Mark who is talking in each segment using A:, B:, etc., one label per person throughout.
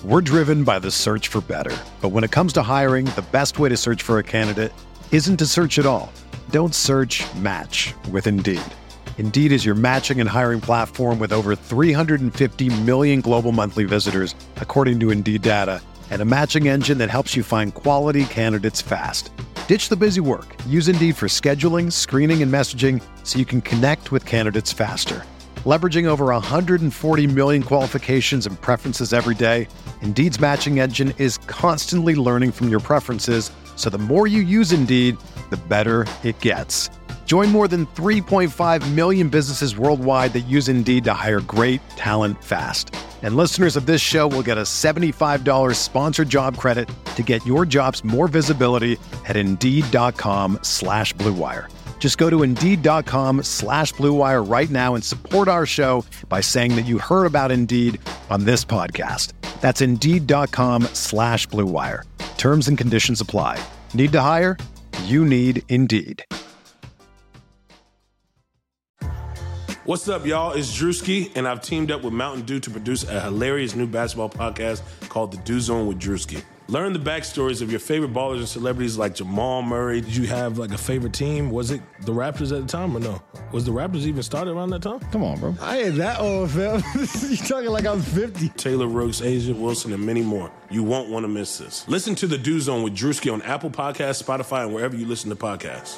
A: We're driven by the search for better. But when it comes to hiring, the best way to search for a candidate isn't to search at all. Don't search, match with Indeed. Indeed is your matching and hiring platform with over 350 million global monthly visitors, according to Indeed data, and a matching engine that helps you find quality candidates fast. Ditch the busy work. Use Indeed for scheduling, screening, and messaging so you can connect with candidates faster. Leveraging over 140 million qualifications and preferences every day, Indeed's matching engine is constantly learning from your preferences, so the more you use Indeed, the better it gets. Join more than 3.5 million businesses worldwide that use Indeed to hire great talent fast. And listeners of this show will get a $75 sponsored job credit to get your jobs more visibility at Indeed.com/Blue Wire. Just go to Indeed.com/Blue Wire right now and support our show by saying that you heard about Indeed on this podcast. That's Indeed.com/Blue Wire. Terms and conditions apply. Need to hire? You need Indeed.
B: What's up, y'all? It's Drewski, and I've teamed up with Mountain Dew to produce a hilarious new basketball podcast called The Dew Zone with Drewski. Learn the backstories of your favorite ballers and celebrities like Jamal Murray.
C: Did you have like a favorite team? Was it the Raptors at the time or no? Was the Raptors even started around that time?
D: Come on, bro.
E: I ain't that old, fam. You talking like I'm 50.
B: Taylor Rooks, Asia Wilson, and many more. You won't want to miss this. Listen to The Dew Zone with Drewski on Apple Podcasts, Spotify, and wherever you listen to podcasts.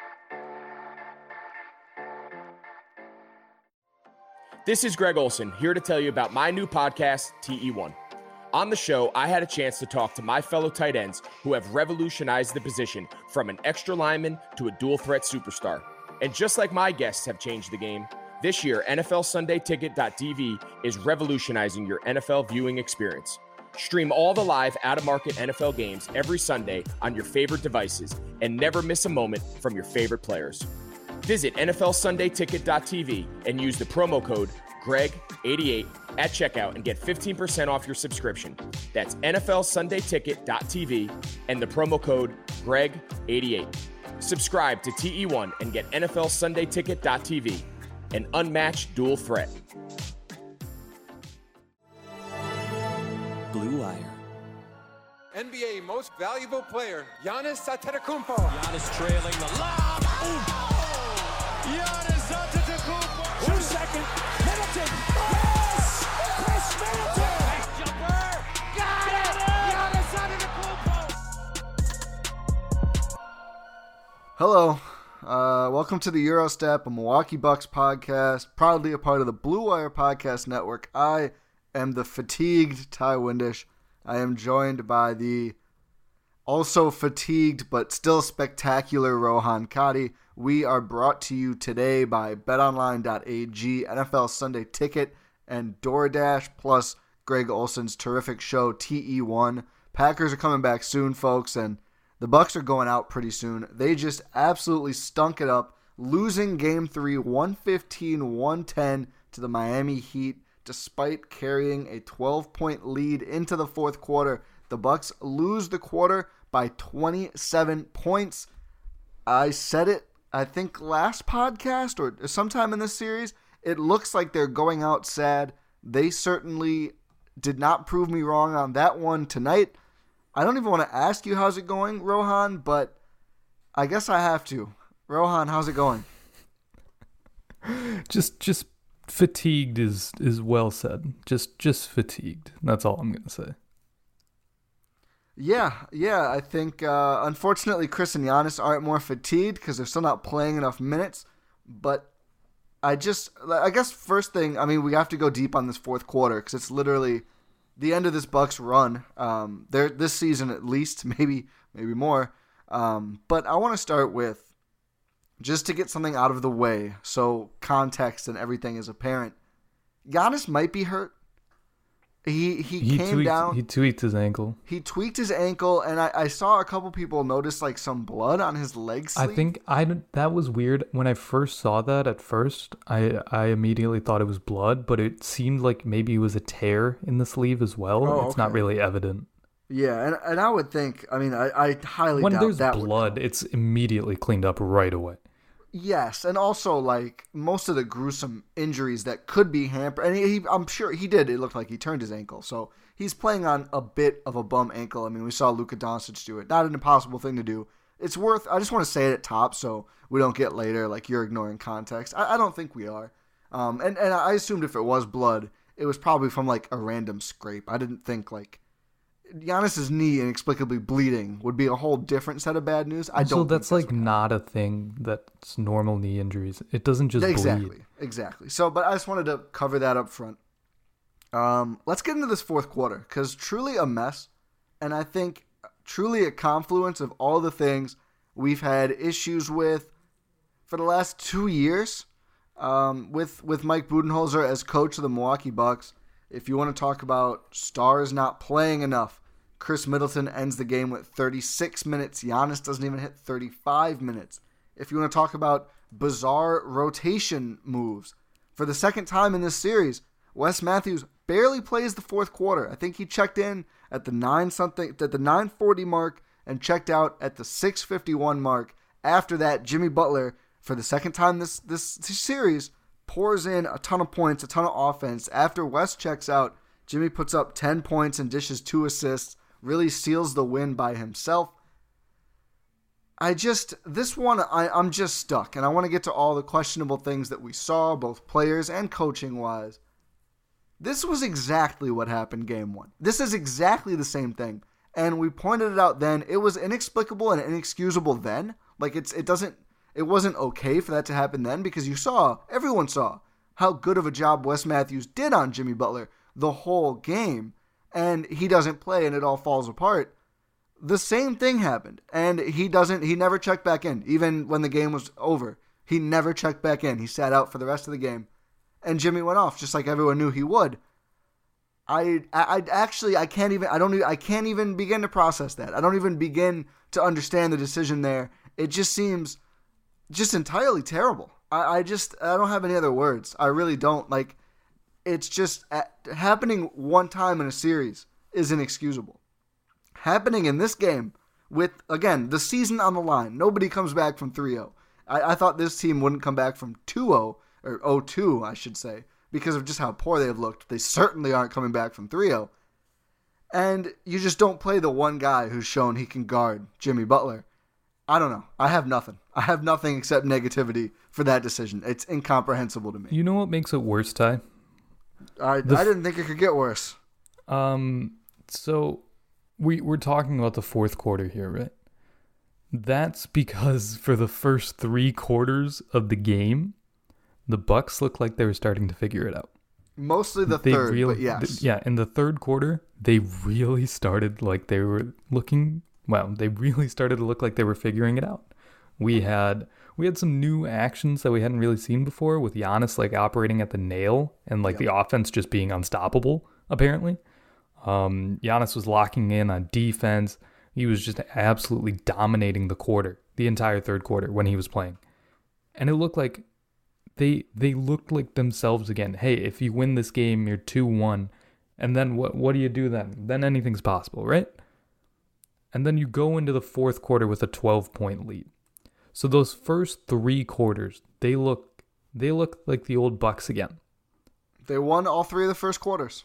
F: This is Greg Olson, here to tell you about my new podcast, TE1. On the show, I had a chance to talk to my fellow tight ends who have revolutionized the position from an extra lineman to a dual threat superstar. And just like my guests have changed the game, this year, NFLSundayTicket.tv is revolutionizing your NFL viewing experience. Stream all the live out-of-market NFL games every Sunday on your favorite devices and never miss a moment from your favorite players. Visit NFLSundayTicket.tv and use the promo code GREG88 at checkout and get 15% off your subscription. That's NFLSundayTicket.tv and the promo code GREG88. Subscribe to TE1 and get NFLSundayTicket.tv, an unmatched dual threat.
G: Blue Wire.
H: NBA Most Valuable Player, Giannis Antetokounmpo.
G: Giannis trailing the lob.
H: Giannis Antetokounmpo. 2 second. Middleton. Yes! Chris Middleton. Nice jumper. Got it! Giannis Antetokounmpo.
E: Hello. Welcome to the Eurostep, a Milwaukee Bucks podcast, proudly a part of the Blue Wire Podcast Network. I am the fatigued Ty Windish. I am joined by the also fatigued but still spectacular Rohan Kadi. We are brought to you today by BetOnline.ag, NFL Sunday Ticket, and DoorDash, plus Greg Olson's terrific show, TE1. Packers are coming back soon, folks, and the Bucks are going out pretty soon. They just absolutely stunk it up, losing Game 3, 115-110 to the Miami Heat, despite carrying a 12-point lead into the fourth quarter. The Bucks lose the quarter by 27 points. I said it, I think, last podcast or sometime in this series. It looks like they're going out sad. They certainly did not prove me wrong on that one tonight. I don't even want to ask you how's it going, Rohan, but I guess I have to. Rohan, how's it going?
D: Just fatigued is well said. Just fatigued. That's all I'm gonna say.
E: Yeah. I think unfortunately Chris and Giannis aren't more fatigued because they're still not playing enough minutes. But I guess first thing, I mean, we have to go deep on this fourth quarter because it's literally the end of this Bucks run. This season at least, maybe more. But I want to start with, just to get something out of the way, so context and everything is apparent. Giannis might be hurt. He came down.
D: He tweaked his ankle.
E: He tweaked his ankle, and I saw a couple people notice like some blood on his leg sleeve.
D: I think that was weird. When I first saw that at first, I immediately thought it was blood, but it seemed like maybe it was a tear in the sleeve as well.
E: Oh,
D: it's not really evident.
E: Yeah, and I would think, I mean, I highly
D: when
E: doubt
D: there's
E: that
D: blood, it's immediately cleaned up right away.
E: Yes, and also like most of the gruesome injuries that could be hampered, and I'm sure he did. It looked like he turned his ankle, so he's playing on a bit of a bum ankle. I mean, we saw Luka Doncic do it. Not an impossible thing to do. It's worth. I just want to say it at top so we don't get later like you're ignoring context. I don't think we are. And I assumed if it was blood, it was probably from like a random scrape. I didn't think like Giannis's knee inexplicably bleeding would be a whole different set of bad news.
D: So that's like not a thing that's normal knee injuries. It doesn't just bleed.
E: Exactly. So, but I just wanted to cover that up front. Let's get into this fourth quarter because truly a mess, and I think truly a confluence of all the things we've had issues with for the last 2 years. With Mike Budenholzer as coach of the Milwaukee Bucks. If you want to talk about stars not playing enough, Chris Middleton ends the game with 36 minutes. Giannis doesn't even hit 35 minutes. If you want to talk about bizarre rotation moves, for the second time in this series, Wes Matthews barely plays the fourth quarter. I think he checked in at the 9:40 mark and checked out at the 6:51 mark. After that, Jimmy Butler, for the second time this series, pours in a ton of points, a ton of offense. After West checks out, Jimmy puts up 10 points and dishes 2 assists, really seals the win by himself. I'm just stuck, and I want to get to all the questionable things that we saw, both players and coaching-wise. This was exactly what happened game 1. This is exactly the same thing, and we pointed it out then. It was inexplicable and inexcusable then. Like, it wasn't okay for that to happen then because everyone saw how good of a job Wes Matthews did on Jimmy Butler the whole game, and he doesn't play and it all falls apart. The same thing happened, and he never checked back in. Even when the game was over, he never checked back in. He sat out for the rest of the game, and Jimmy went off just like everyone knew he would. I can't even begin to process that. I don't even begin to understand the decision there. It just seems just entirely terrible. I don't have any other words. I really don't. Like, it's just happening one time in a series is inexcusable. Happening in this game with, again, the season on the line. Nobody comes back from 3-0. I thought this team wouldn't come back from 2-0, or 0-2, I should say, because of just how poor they've looked. They certainly aren't coming back from 3-0. And you just don't play the one guy who's shown he can guard Jimmy Butler. I don't know. I have nothing. I have nothing except negativity for that decision. It's incomprehensible to me.
D: You know what makes it worse, Ty?
E: I didn't think it could get worse.
D: So we're talking about the fourth quarter here, right? That's because for the first 3 quarters of the game, the Bucks looked like they were starting to figure it out.
E: Mostly the third, but yes.
D: In the third quarter, they really started like they were looking... Well, they really started to look like they were figuring it out. We had some new actions that we hadn't really seen before, with Giannis like operating at the nail and like the offense just being unstoppable, apparently. Giannis was locking in on defense. He was just absolutely dominating the entire third quarter when he was playing. And it looked like they looked like themselves again. Hey, if you win this game, you're 2-1. And then what do you do then? Then anything's possible, right? And then you go into the fourth quarter with a 12-point lead. So those first 3 quarters, they look like the old Bucks again.
E: They won all 3 of the first quarters.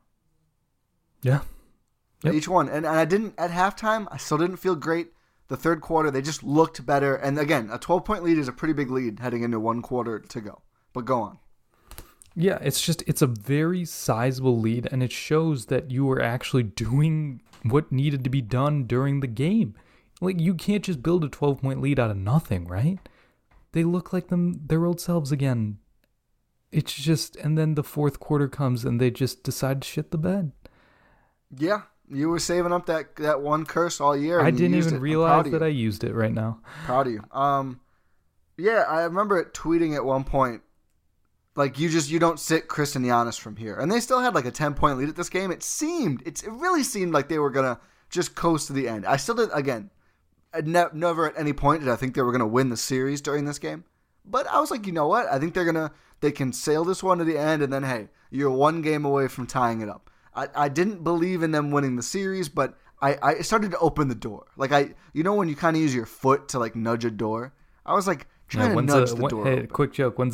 D: Yeah. Yep.
E: Each one. And I didn't, at halftime, I still didn't feel great. The third quarter, they just looked better. And again, a 12-point lead is a pretty big lead heading into 1 quarter to go. But go on.
D: Yeah, it's a very sizable lead, and it shows that you were actually doing what needed to be done during the game. Like, you can't just build a 12-point lead out of nothing, right? They look like their old selves again. It's just, and then the fourth quarter comes and they just decide to shit the bed.
E: Yeah, you were saving up that one curse all year.
D: I didn't even realize that I used it right now.
E: Proud of you. Yeah, I remember tweeting at one point, like, you don't sit Chris and Giannis from here. And they still had like a 10-point lead at this game. It really seemed like they were going to just coast to the end. I still did, again, never at any point did I think they were going to win the series during this game. But I was like, you know what? I think they can sail this one to the end, and then, hey, you're 1 game away from tying it up. I didn't believe in them winning the series, but I started to open the door. Like, when you kind of use your foot to like nudge a door, I was like, Trying to nudge the door
D: hey,
E: open.
D: quick joke. When's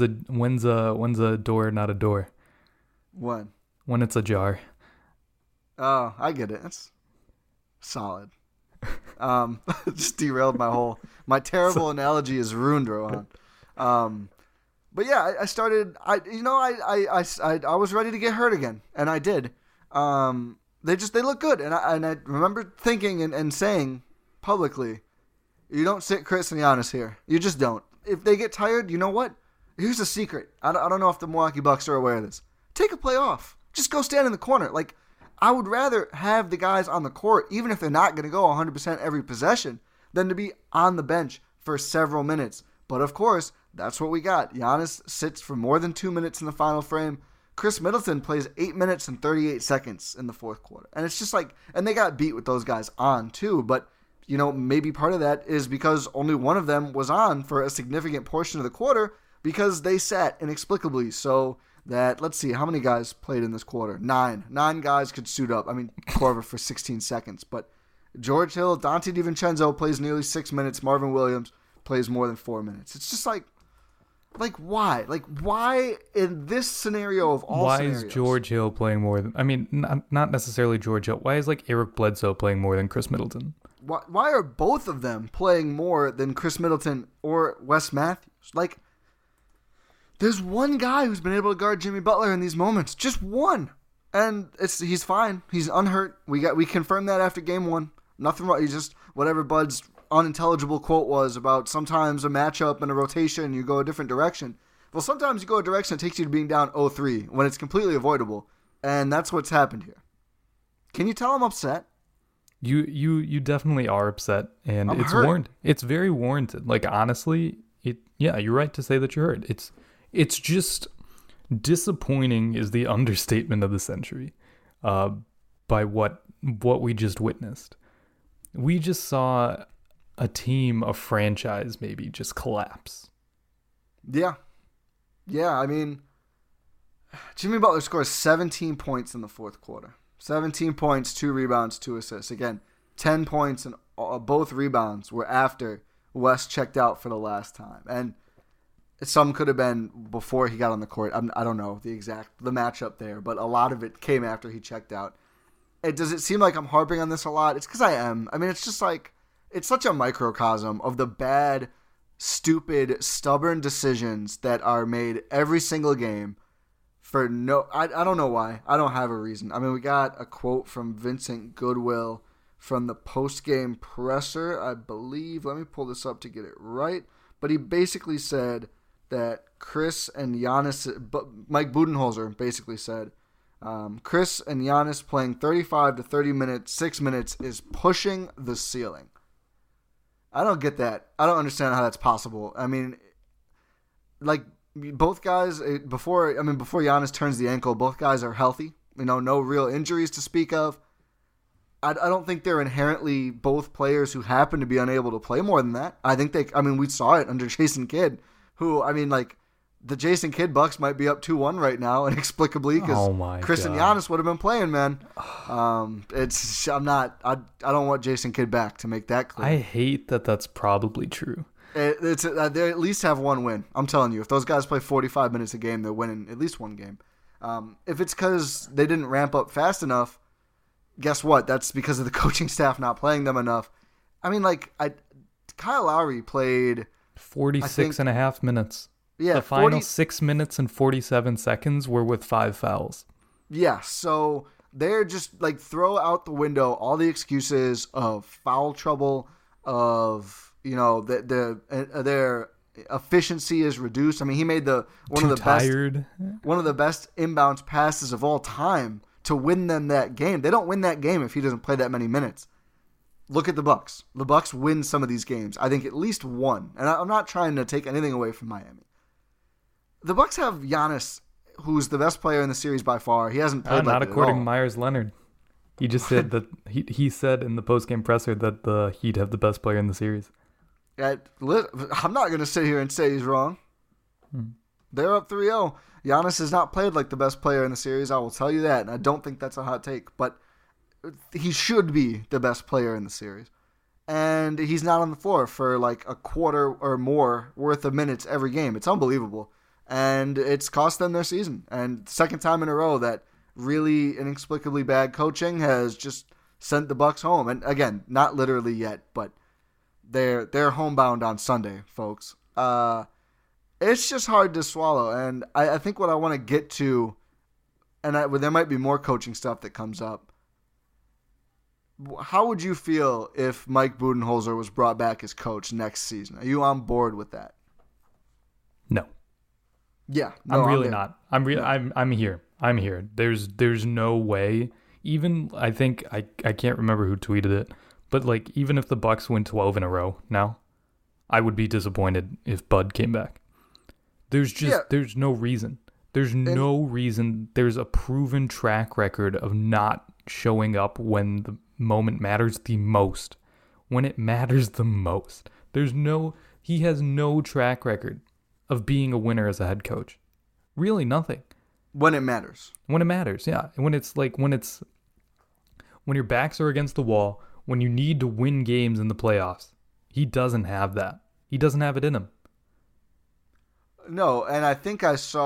D: a door not a door?
E: When?
D: When it's a jar.
E: Oh, I get it. That's solid. Just derailed my terrible analogy is ruined, Rohan. But yeah, I started. I was ready to get hurt again, and I did. They look good, and I remember thinking and saying publicly, you don't sit Chris and Giannis here. You just don't. If they get tired, you know what? Here's the secret. I don't know if the Milwaukee Bucks are aware of this. Take a play off. Just go stand in the corner. Like, I would rather have the guys on the court, even if they're not going to go 100% every possession, than to be on the bench for several minutes. But of course, that's what we got. Giannis sits for more than 2 minutes in the final frame. Chris Middleton plays 8 minutes and 38 seconds in the fourth quarter. And it's just like, and they got beat with those guys on too, but maybe part of that is because only one of them was on for a significant portion of the quarter because they sat inexplicably. So that, let's see, how many guys played in this quarter? 9. 9 guys could suit up. I mean, Korver for 16 seconds. But George Hill, Dante DiVincenzo plays nearly 6 minutes. Marvin Williams plays more than 4 minutes. It's just like why? Like, why in this scenario of all scenarios?
D: Why is George Hill playing more than, I mean, not necessarily George Hill. Why is like Eric Bledsoe playing more than Chris Middleton?
E: Why are both of them playing more than Chris Middleton or Wes Matthews? Like, there's one guy who's been able to guard Jimmy Butler in these moments. Just one. And he's fine. He's unhurt. We confirmed that after game 1. Nothing wrong. He's just whatever Bud's unintelligible quote was about sometimes a matchup and a rotation, you go a different direction. Well, sometimes you go a direction that takes you to being down 0-3 when it's completely avoidable. And that's what's happened here. Can you tell I'm upset?
D: You definitely are upset, and it's warranted. It's very warranted. Like, honestly, you're right to say that you're hurt. It's just disappointing is the understatement of the century. By what we just witnessed, we just saw a team, a franchise, maybe just collapse. Yeah.
E: I mean, Jimmy Butler scores 17 points in the fourth quarter. 17 points, 2 rebounds, 2 assists. Again, 10 points and both rebounds were after West checked out for the last time. And some could have been before he got on the court. I don't know the matchup there, but a lot of it came after he checked out. Does it seem like I'm harping on this a lot? It's because I am. I mean, it's just like, it's such a microcosm of the bad, stupid, stubborn decisions that are made every single game for no... I don't know why. I don't have a reason. I mean, we got a quote from Vincent Goodwill from the post-game presser, I believe. Let me pull this up to get it right. But he basically said that Chris and Giannis... Mike Budenholzer basically said, Chris and Giannis playing 35 to 30 minutes, 6 minutes is pushing the ceiling. I don't get that. I don't understand how that's possible. I mean, like, both guys, before Giannis turns the ankle, both guys are healthy. No real injuries to speak of. I don't think they're inherently both players who happen to be unable to play more than that. I think we saw it under Jason Kidd, who, the Jason Kidd Bucks might be up 2-1 right now, inexplicably, because Chris and Giannis would have been playing, man. I don't want Jason Kidd back, to make that clear.
D: I hate that that's probably true.
E: They at least have one win. I'm telling you, if those guys play 45 minutes a game, they're winning at least one game. If it's because they didn't ramp up fast enough, guess what? That's because of the coaching staff not playing them enough. Kyle Lowry played
D: 46 and a half minutes.
E: Yeah,
D: the final 6 minutes and 47 seconds were with 5 fouls.
E: Yeah, so they're just like, throw out the window all the excuses of foul trouble, of their efficiency is reduced. I mean, he made one of the best inbounds passes of all time to win them that game. They don't win that game if he doesn't play that many minutes. Look at the Bucks. The Bucks win some of these games. I think at least one. And I'm not trying to take anything away from Miami. The Bucks have Giannis, who's the best player in the series by far. He hasn't played
D: not according to Myers Leonard. He just said that he said in the postgame presser that the Heat have the best player in the series.
E: I'm not going to sit here and say he's wrong. They're up 3-0. Giannis has not played like the best player in the series. I will tell you that, and I don't think that's a hot take. But he should be the best player in the series. and he's not on the floor for like a quarter or more worth of minutes every game. It's unbelievable. And it's cost them their season. And second time in a row that really inexplicably bad coaching has just sent the Bucks home. And again, not literally yet, but they're homebound on Sunday, folks. It's just hard to swallow. And I think what I want to get to, and there might be more coaching stuff that comes up. How would you feel if Mike Budenholzer was brought back as coach next season? Are you on board with that?
D: No.
E: Yeah, no,
D: I'm really not. I'm here. I'm here. There's no way. Even I think I can't remember who tweeted it, but like even if the Bucks win 12 in a row now, I would be disappointed if Bud came back. There's no reason. There's no reason. There's a proven track record of not showing up when the moment matters the most. When it matters the most. He has no track record of being a winner as a head coach. Really nothing.
E: When it matters.
D: When it matters, yeah. When your backs are against the wall, when you need to win games in the playoffs, he doesn't have that. He doesn't have it in him.
E: No, and I think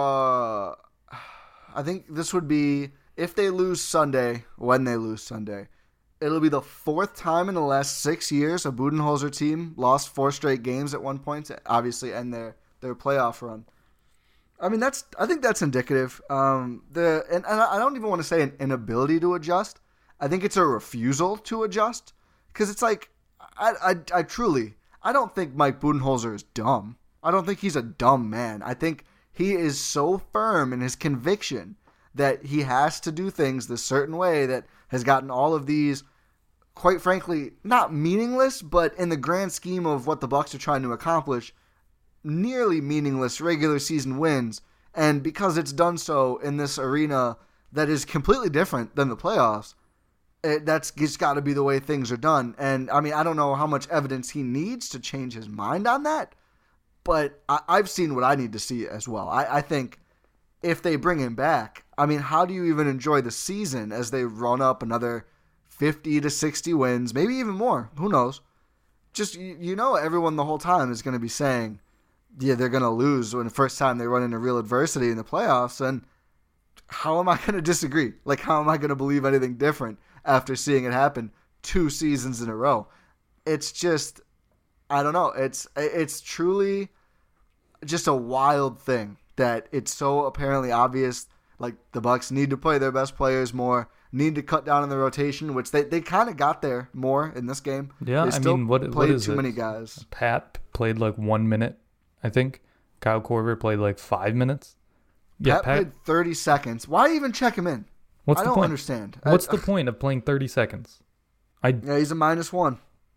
E: this would be, if they lose Sunday, when they lose Sunday, it'll be the fourth time in the last 6 years a Budenholzer team lost 4 straight games at one point to obviously end their playoff run. I mean, I think that's indicative. And I don't even want to say an inability to adjust. I think it's a refusal to adjust, because it's like I don't think Mike Budenholzer is dumb. I don't think he's a dumb man. I think he is so firm in his conviction that he has to do things this certain way that has gotten all of these, quite frankly, not meaningless, but in the grand scheme of what the Bucks are trying to accomplish, nearly meaningless regular season wins. And because it's done so in this arena that is completely different than the playoffs, that's just got to be the way things are done. And I mean, I don't know how much evidence he needs to change his mind on that, but I've seen what I need to see as well. I think if they bring him back, I mean, how do you even enjoy the season as they run up another 50 to 60 wins, maybe even more? Who knows? Just, everyone the whole time is going to be saying, yeah, they're going to lose when the first time they run into real adversity in the playoffs. And how am I going to disagree? Like, how am I going to believe anything different after seeing it happen 2 seasons in a row? It's just, I don't know. It's truly just a wild thing that it's so apparently obvious. Like, the Bucks need to play their best players more, need to cut down on the rotation, which they kind of got there more in this game.
D: Yeah,
E: they still
D: what is
E: too
D: it?
E: Many guys.
D: Pat played like 1 minute, I think. Kyle Korver played like 5 minutes.
E: Pat played 30 seconds. Why even check him in? I don't understand.
D: What's the point of playing 30 seconds?
E: Yeah, he's a -1.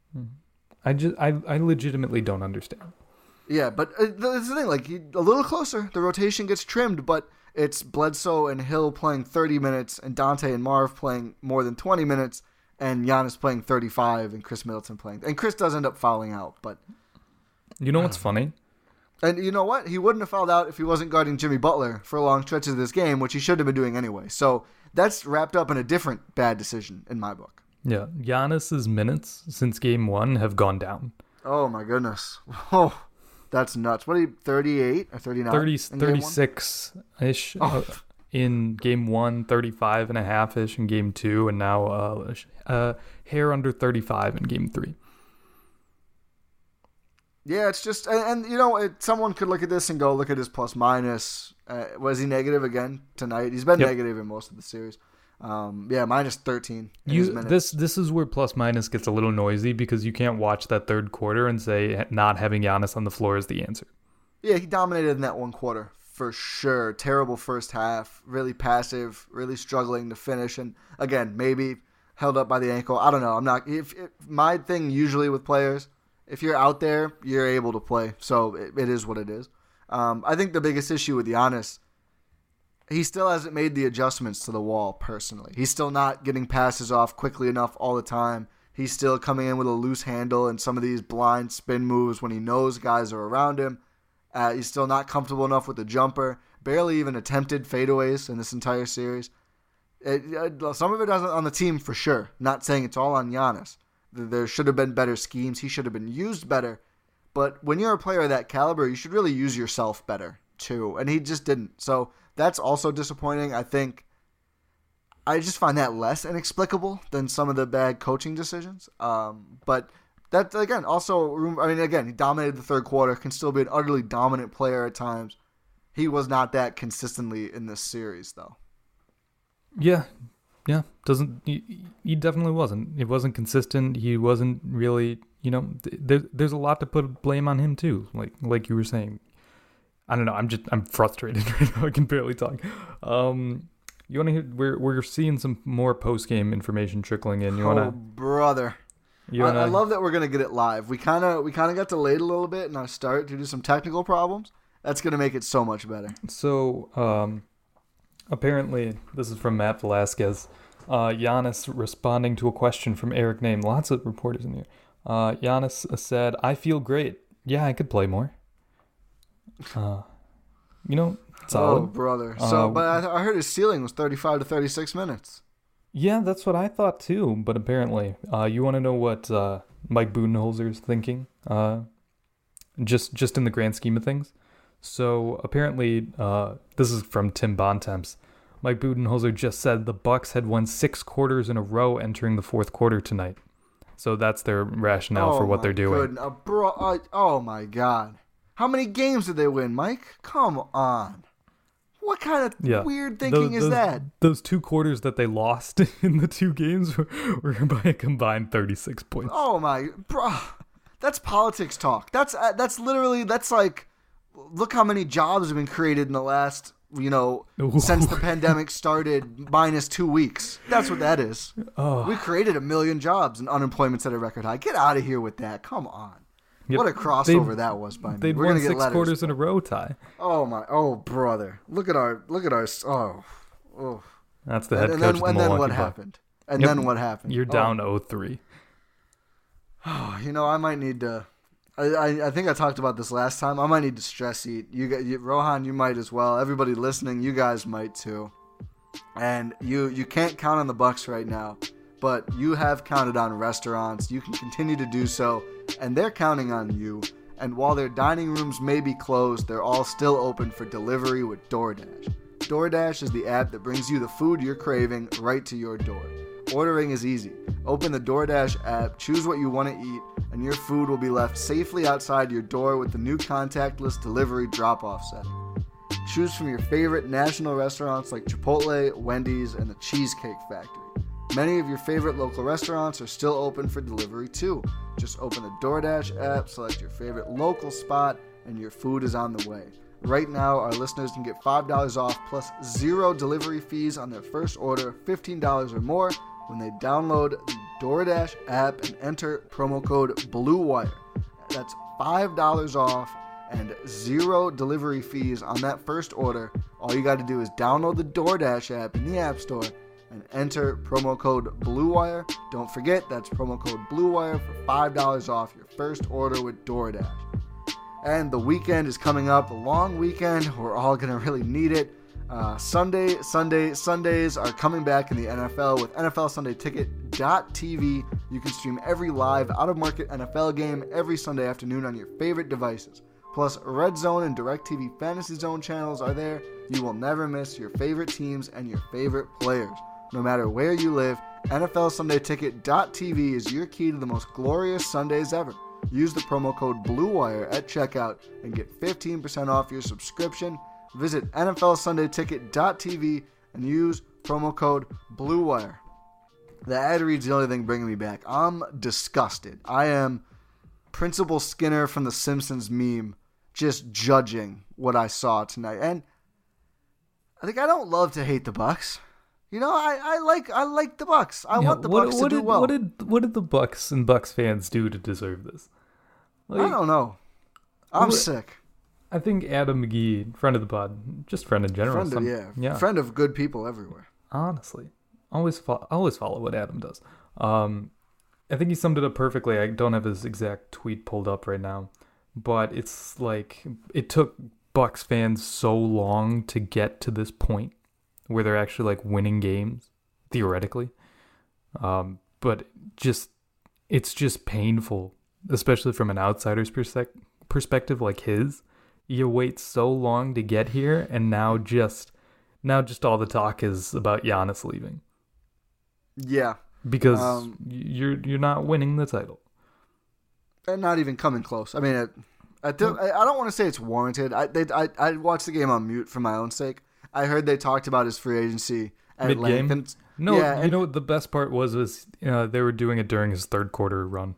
D: I legitimately don't understand.
E: Yeah, but that's the thing. Like, a little closer, the rotation gets trimmed, but it's Bledsoe and Hill playing 30 minutes, and Dante and Marv playing more than 20 minutes, and Giannis playing 35, and Chris Middleton playing. And Chris does end up fouling out, but...
D: You know what's funny?
E: And you know what? He wouldn't have fouled out if he wasn't guarding Jimmy Butler for long stretches of this game, which he should have been doing anyway. So that's wrapped up in a different bad decision in my book.
D: Yeah, Giannis's minutes since game 1 have gone down.
E: Oh, my goodness. Oh, that's nuts. What are you, 38 or 39?
D: 36-ish in game 1, 35.5-ish in game 2, and now hair under 35 in game 3.
E: Yeah, it's just, and someone could look at this and go, look at his plus minus. Was he negative again tonight? He's been negative in most of the series. -13.
D: This is where plus minus gets a little noisy, because you can't watch that third quarter and say not having Giannis on the floor is the answer.
E: Yeah, he dominated in that one quarter for sure. Terrible first half, really passive, really struggling to finish, and again, maybe held up by the ankle. I don't know. I'm not. If my thing usually with players, if you're out there, you're able to play. So it is what it is. I think the biggest issue with Giannis, he still hasn't made the adjustments to the wall personally. He's still not getting passes off quickly enough all the time. He's still coming in with a loose handle and some of these blind spin moves when he knows guys are around him. He's still not comfortable enough with the jumper. Barely even attempted fadeaways in this entire series. Some of it on the team for sure. Not saying it's all on Giannis. there should have been better schemes. He should have been used better. But when you're a player of that caliber, you should really use yourself better too. And he just didn't. So that's also disappointing. I just find that less inexplicable than some of the bad coaching decisions. But that, again, he dominated the third quarter, can still be an utterly dominant player at times. He was not that consistently in this series, though.
D: Yeah. He definitely wasn't. It wasn't consistent. He wasn't really, there's a lot to put blame on him too. Like you were saying. I don't know. I'm frustrated right now. I can barely talk. You want to hear? We're seeing some more post game information trickling in.
E: Brother. I love that we're gonna get it live. We kind of got delayed a little bit in our start due to some technical problems. That's gonna make it so much better.
D: So, apparently, this is from Matt Velasquez. Giannis responding to a question from Eric Name. Lots of reporters in here. Giannis said, "I feel great. Yeah, I could play more." Solid.
E: Oh, brother. But I heard his ceiling was 35 to 36 minutes.
D: Yeah, that's what I thought too. But apparently, you want to know what Mike Budenholzer's thinking? Just in the grand scheme of things. So apparently, this is from Tim Bontemps. Mike Budenholzer just said the Bucks had won 6 quarters in a row entering the fourth quarter tonight. So that's their rationale for what they're doing.
E: Oh my God. How many games did they win, Mike? Come on. What kind of weird thinking is that?
D: Those 2 quarters that they lost in the 2 games were by a combined 36 points.
E: Oh my, bro. That's politics talk. That's like, look how many jobs have been created in the last, since the pandemic started, minus 2 weeks. That's what that is. Oh. We created 1 million jobs and unemployment's at a record high. Get out of here with that. Come on. Yep. What a crossover that was by me.
D: They'd won 6 quarters in a row, Ty.
E: Oh my, brother. Look at our, oh.
D: That's the head coach of the Milwaukee Bucks.
E: And then what happened? Then what happened?
D: You're down 0-3.
E: Oh, I might need to, I think I talked about this last time. I might need to stress eat. Rohan, you might as well. Everybody listening, you guys might too. And you can't count on the Bucks right now, but you have counted on restaurants. You can continue to do so, and they're counting on you. And while their dining rooms may be closed, they're all still open for delivery with DoorDash. DoorDash is the app that brings you the food you're craving right to your door. Ordering is easy. Open the DoorDash app, choose what you want to eat, and your food will be left safely outside your door with the new contactless delivery drop-off setting. Choose from your favorite national restaurants like Chipotle, Wendy's, and the Cheesecake Factory. Many of your favorite local restaurants are still open for delivery too. Just open the DoorDash app, select your favorite local spot, and your food is on the way. Right now, our listeners can get $5 off plus 0 delivery fees on their first order of $15 or more when they download the DoorDash app and enter promo code BLUEWIRE. That's $5 off and 0 delivery fees on that first order. All you got to do is download the DoorDash app in the App Store and enter promo code BLUEWIRE. Don't forget, that's promo code BLUEWIRE for $5 off your first order with DoorDash. And the weekend is coming up, a long weekend. We're all going to really need it. Sundays are coming back in the NFL with NFLSundayTicket.tv. You can stream every live out-of-market NFL game every Sunday afternoon on your favorite devices. Plus, Red Zone and DirecTV Fantasy Zone channels are there. You will never miss your favorite teams and your favorite players. No matter where you live, NFLSundayTicket.tv is your key to the most glorious Sundays ever. Use the promo code BLUEWIRE at checkout and get 15% off your subscription. Visit NFLSundayTicket.tv and use promo code BLUEWIRE. The ad read's the only thing bringing me back. I'm disgusted. I am Principal Skinner from the Simpsons meme, just judging what I saw tonight. And I don't love to hate the Bucks. I like the Bucks. I want the Bucks to do well.
D: What did the Bucks and Bucks fans do to deserve this?
E: I don't know. I'm sick.
D: I think Adam McGee, friend of the pod, just friend in general.
E: Friend of good people everywhere.
D: Honestly, always follow what Adam does. I think he summed it up perfectly. I don't have his exact tweet pulled up right now, but it's like it took Bucks fans so long to get to this point where they're actually like winning games theoretically, but just it's just painful, especially from an outsider's perspective like his. You wait so long to get here, and now just all the talk is about Giannis leaving.
E: Yeah,
D: because you're not winning the title,
E: and not even coming close. I mean, I don't want to say it's warranted. I watched the game on mute for my own sake. I heard they talked about his free agency at
D: mid-game.
E: length.
D: No, you know what the best part was they were doing it during his third quarter run.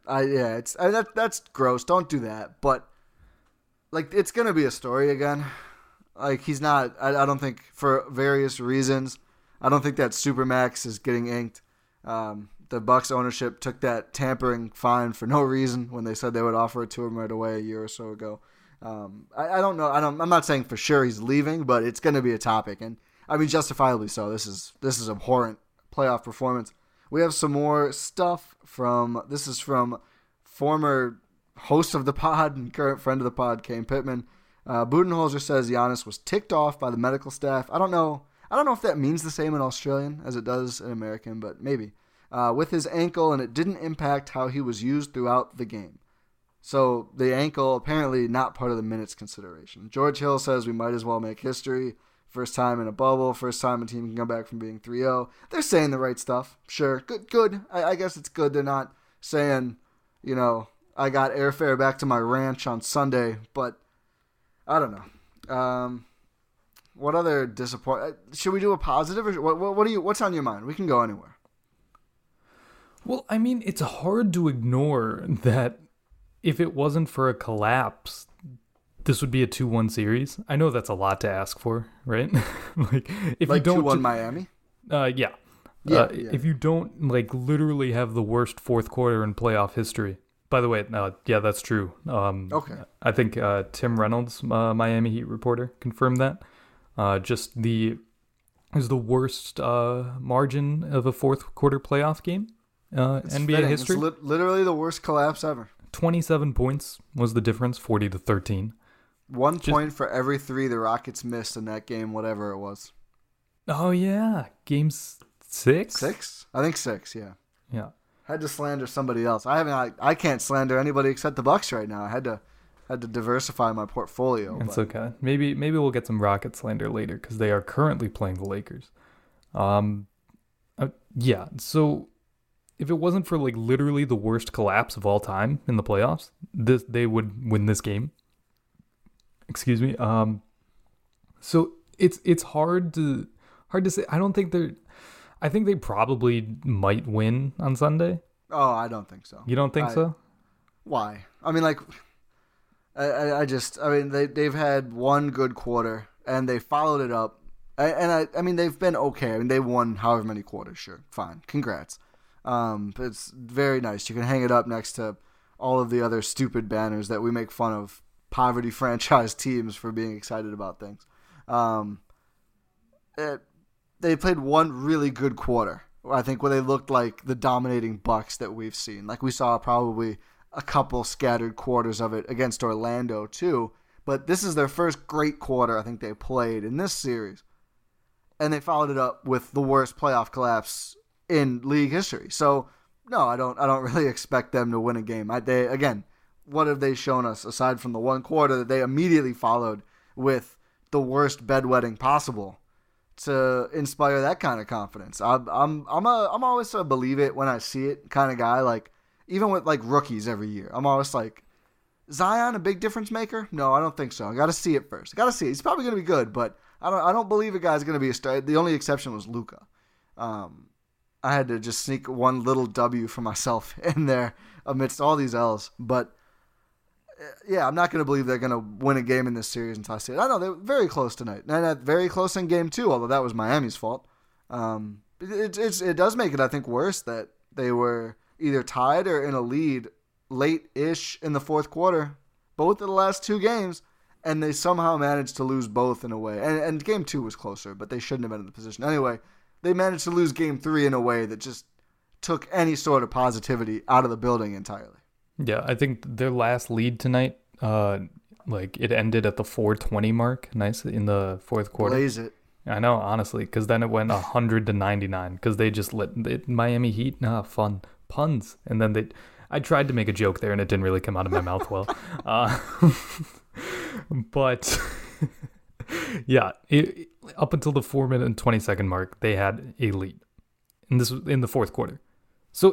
E: That's gross. Don't do that. But like, it's gonna be a story again. Like, he's not. I don't think, for various reasons. I don't think that Supermax is getting inked. The Bucks ownership took that tampering fine for no reason when they said they would offer it to him right away a year or so ago. I don't know. I'm not saying for sure he's leaving, but it's going to be a topic, and I mean justifiably so. This is abhorrent playoff performance. We have some more stuff from former host of the pod and current friend of the pod, Kane Pittman. Budenholzer says Giannis was ticked off by the medical staff. I don't know if that means the same in Australian as it does in American, but maybe. With his ankle, and it didn't impact how he was used throughout the game. So the ankle, apparently not part of the minutes consideration. George Hill says we might as well make history. First time in a bubble, first time a team can come back from being 3-0. They're saying the right stuff. Sure, good. I guess it's good they're not saying, I got airfare back to my ranch on Sunday, but I don't know. What other disappointment? Should we do a positive, or what's on your mind? We can go anywhere.
D: Well, I mean, it's hard to ignore that if it wasn't for a collapse, this would be a 2-1 series. I know that's a lot to ask for, right? If you don't
E: 2-1 Miami?
D: Yeah. If you don't literally have the worst fourth quarter in playoff history. By the way, yeah, that's true.
E: Okay.
D: I think Tim Reynolds, Miami Heat reporter, confirmed that. It was the worst margin of a fourth quarter playoff game. NBA history.
E: It's literally the worst collapse ever.
D: 27 points was the difference, 40-13.
E: 1 point for every 3 the Rockets missed in that game, whatever it was.
D: Oh yeah, game 6.
E: 6? I think 6. Yeah.
D: Yeah.
E: Had to slander somebody else. I can't slander anybody except the Bucks right now. I had to diversify my portfolio.
D: It's okay. Maybe we'll get some Rocket slander later because they are currently playing the Lakers. Yeah. So if it wasn't for literally the worst collapse of all time in the playoffs, they would win this game. Excuse me. So it's hard to say. I think they probably might win on Sunday.
E: Oh, I don't think so.
D: You don't think so?
E: Why? I mean, they've had one good quarter and they followed it up. I mean, they've been okay. I mean, they won however many quarters. Sure, fine, congrats. It's very nice. You can hang it up next to all of the other stupid banners that we make fun of poverty franchise teams for being excited about things. They played one really good quarter, I think, where they looked like the dominating Bucks that we've seen. Like, we saw probably a couple scattered quarters of it against Orlando too, but this is their first great quarter I think they played in this series, and they followed it up with the worst playoff collapse in league history. So no, I don't really expect them to win a game. Again, what have they shown us aside from the one quarter that they immediately followed with the worst bedwetting possible to inspire that kind of confidence? I'm always a believe it when I see it kind of guy. Even with rookies every year, I'm always like, Zion a big difference maker? No, I don't think so. I got to see it first. I got to see it. He's probably going to be good, but I don't believe a guy's going to be a star. The only exception was Luka. I had to just sneak one little W for myself in there amidst all these L's. But yeah, I'm not going to believe they're going to win a game in this series until I see it. I know they're very close tonight, and very close in game 2, although that was Miami's fault. It does make it, I think, worse that they were either tied or in a lead late-ish in the fourth quarter, both of the last 2 games, and they somehow managed to lose both in a way. And game 2 was closer, but they shouldn't have been in the position. Anyway, they managed to lose game 3 in a way that just took any sort of positivity out of the building entirely.
D: Yeah, I think their last lead tonight, it ended at the 4:20 mark. Nice in the fourth quarter.
E: Blaze it.
D: I know, honestly, because then it went 100-99 because they just let Miami Heat. Fun. puns. And then I tried to make a joke there and it didn't really come out of my mouth well. But yeah, up until the 4-minute and 20-second mark, they had a lead. And this was in the fourth quarter. So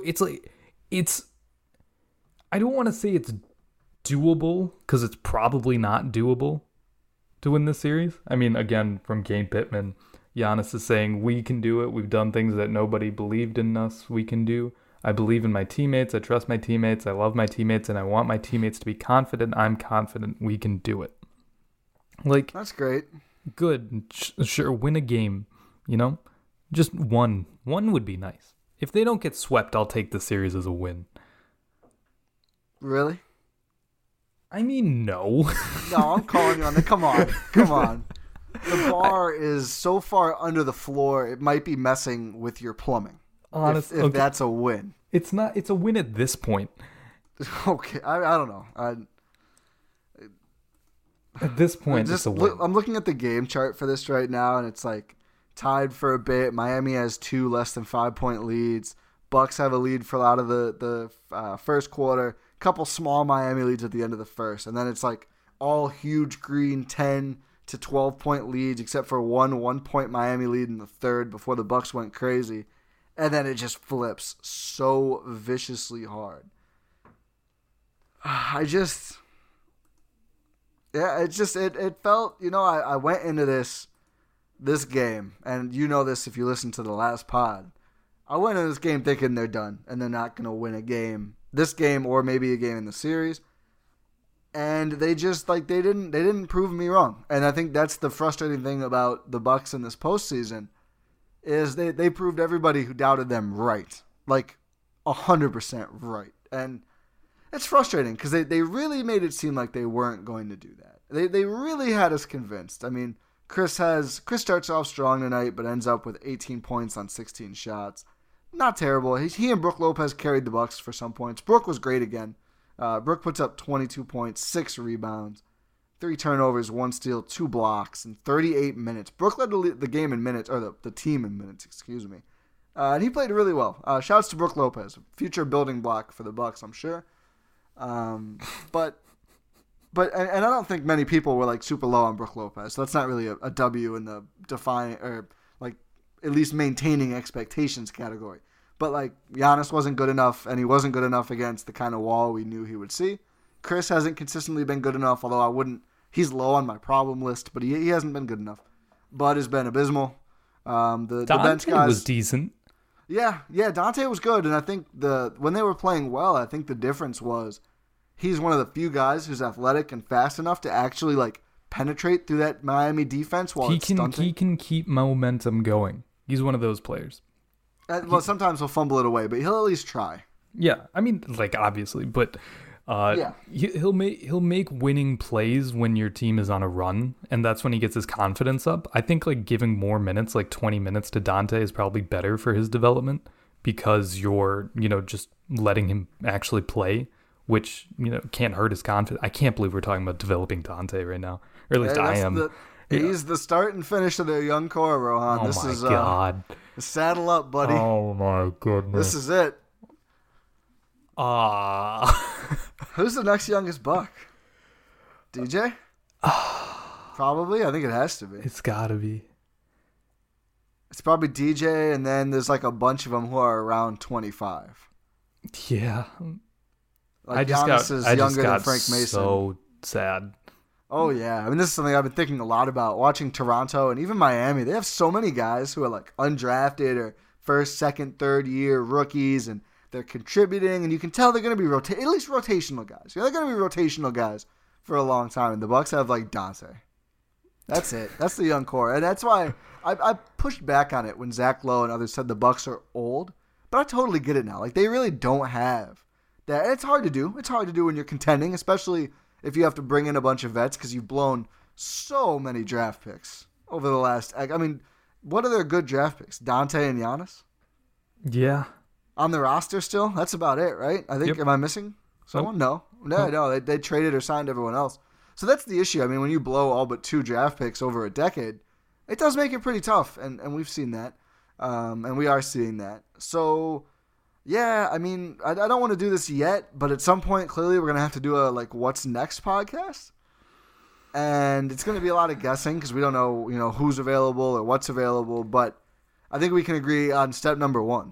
D: I don't want to say it's doable, because it's probably not doable to win this series. I mean, again, from Kane Pittman, Giannis is saying, we can do it. We've done things that nobody believed in us we can do. I believe in my teammates. I trust my teammates. I love my teammates, and I want my teammates to be confident. I'm confident we can do it. Like,
E: that's great.
D: Good. Sure, win a game, Just one. One would be nice. If they don't get swept, I'll take the series as a win.
E: Really?
D: I mean, no.
E: No, I'm calling you on it. Come on. The bar is so far under the floor, it might be messing with your plumbing.
D: Honestly,
E: if that's a win.
D: It's not. It's a win at this point.
E: Okay, I don't know.
D: At this point, it's a win.
E: I'm looking at the game chart for this right now, and it's like tied for a bit. Miami has 2 less than 5-point leads. Bucks have a lead for a lot of the first quarter. Couple small Miami leads at the end of the first, and then it's like all huge green 10 to 12-point leads, except for one 1-point Miami lead in the third before the Bucks went crazy, and then it just flips so viciously hard. It felt, I went into this game, and you know this if you listen to the last pod. I went into this game thinking they're done and they're not going to win a game. This game or maybe a game in the series, and they just they didn't prove me wrong. And I think that's the frustrating thing about the Bucks in this postseason is they proved everybody who doubted them right, 100% right. And it's frustrating because they really made it seem like they weren't going to do that. They really had us convinced. I mean, Chris starts off strong tonight, but ends up with 18 points on 16 shots. Not terrible. He and Brook Lopez carried the Bucks for some points. Brook was great again. Brook puts up 22 points, 6 rebounds, 3 turnovers, 1 steal, 2 blocks in 38 minutes. Brook led the game in minutes, or the team in minutes, excuse me. And he played really well. Shouts to Brook Lopez, future building block for the Bucks, I'm sure. But I don't think many people were super low on Brook Lopez. So that's not really a W in the define or at least maintaining expectations category. But Giannis wasn't good enough, and he wasn't good enough against the kind of wall we knew he would see. Chris hasn't consistently been good enough, although he's low on my problem list, but he hasn't been good enough. Bud has been abysmal. The bench guys
D: was decent.
E: Yeah, Dante was good, and I think when they were playing well, I think the difference was he's one of the few guys who's athletic and fast enough to actually penetrate through that Miami defense while it's stunting.
D: He can keep momentum going. He's one of those players.
E: Sometimes he'll fumble it away, but he'll at least try.
D: Yeah, I mean, obviously, but he'll make winning plays when your team is on a run, and that's when he gets his confidence up. I think giving more minutes, 20 minutes to Dante is probably better for his development because you're just letting him actually play, which can't hurt his confidence. I can't believe we're talking about developing Dante right now, or at least I am.
E: He's the start and finish of their young core, Rohan.
D: Oh my God.
E: Saddle up, buddy.
D: Oh my goodness.
E: This is it. Who's the next youngest Buck? DJ? Probably. I think it has to be.
D: It's got to be.
E: It's probably DJ, and then there's a bunch of them who are around 25.
D: Yeah.
E: Giannis is younger than Frank Mason.
D: So sad.
E: Oh, yeah. I mean, this is something I've been thinking a lot about. Watching Toronto and even Miami, they have so many guys who are undrafted or first, second, third year rookies, and they're contributing, and you can tell they're going to be at least rotational guys. They're going to be rotational guys for a long time, and the Bucks have Dante. That's it. That's the young core, and that's why I pushed back on it when Zach Lowe and others said the Bucks are old, but I totally get it now. They really don't have that. And it's hard to do. It's hard to do when you're contending, especially if you have to bring in a bunch of vets because you've blown so many draft picks over the last... I mean, what are their good draft picks? Dante and Giannis?
D: Yeah.
E: On the roster still? That's about it, right? I think. Yep. Am I missing someone? Nope. No. They traded or signed everyone else. So that's the issue. I mean, when you blow all but 2 draft picks over a decade, it does make it pretty tough, and we've seen that. And we are seeing that. So, Yeah, I mean, I don't want to do this yet, but at some point, clearly, we're gonna have to do a what's next podcast, and it's gonna be a lot of guessing because we don't know, who's available or what's available. But I think we can agree on step number 1.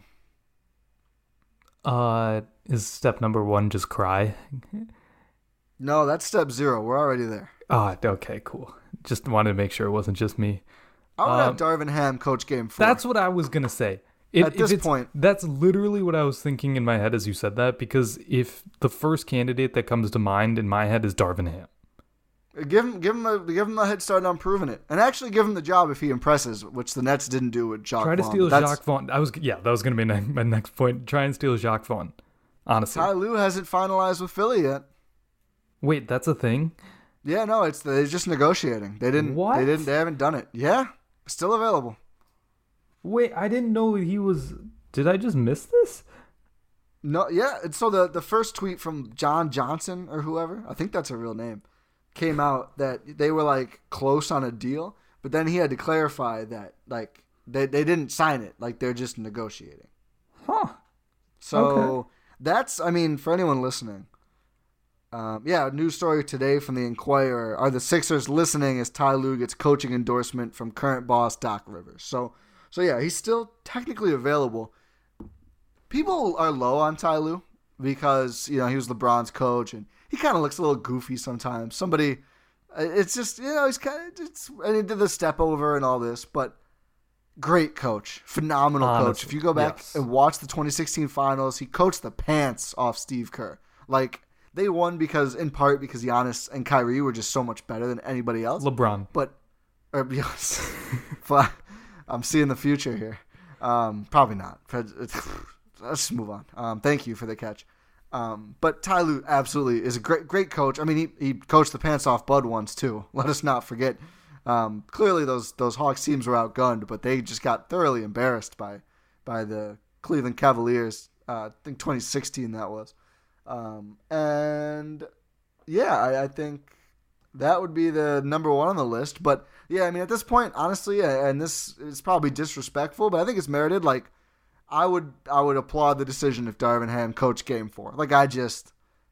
D: Is step number 1 just cry?
E: No, that's step 0. We're already there.
D: Okay, cool. Just wanted to make sure it wasn't just me.
E: I would have Darvin Ham coach game 4.
D: That's what I was gonna say.
E: At this point,
D: that's literally what I was thinking in my head as you said that, because if the first candidate that comes to mind in my head is Darvin Ham,
E: give him a head start on proving it, and actually give him the job if he impresses, which the Nets didn't do with Jacques Vaughn.
D: Try to steal Jacques Vaughn. That was gonna be my next point. Try and steal Jacques Vaughn. Honestly,
E: Ty Lue hasn't finalized with Philly yet.
D: Wait, that's a thing?
E: Yeah, no, they're just negotiating. They didn't.
D: What?
E: They haven't done it. Yeah, still available.
D: Wait, I didn't know he was. Did I just miss this?
E: No, yeah. And so the first tweet from John Johnson or whoever, I think that's a real name, came out that they were close on a deal, but then he had to clarify that they didn't sign it, they're just negotiating.
D: Huh.
E: So
D: okay.
E: That's, I mean, for anyone listening. News story today from the Inquirer: Are the Sixers listening as Ty Lue gets coaching endorsement from current boss Doc Rivers? So yeah, he's still technically available. People are low on Ty Lue because, he was LeBron's coach and he kind of looks a little goofy sometimes. It's just, he's kind of, and he did the step over and all this, but great coach, phenomenal coach. If you go back and watch the 2016 finals, he coached the pants off Steve Kerr. They won in part because Giannis and Kyrie were just so much better than anybody else.
D: LeBron.
E: I'm seeing the future here. Probably not. Let's just move on. Thank you for the catch. But Ty Lue absolutely is a great coach. I mean, he coached the pants off Bud once too. Let us not forget. Clearly those Hawks teams were outgunned, but they just got thoroughly embarrassed by the Cleveland Cavaliers. I think 2016 that was. I think that would be the number 1 on the list. But yeah, I mean, at this point, honestly, and this is probably disrespectful, but I think it's merited. I would applaud the decision if Darvin Ham coached Game 4. It just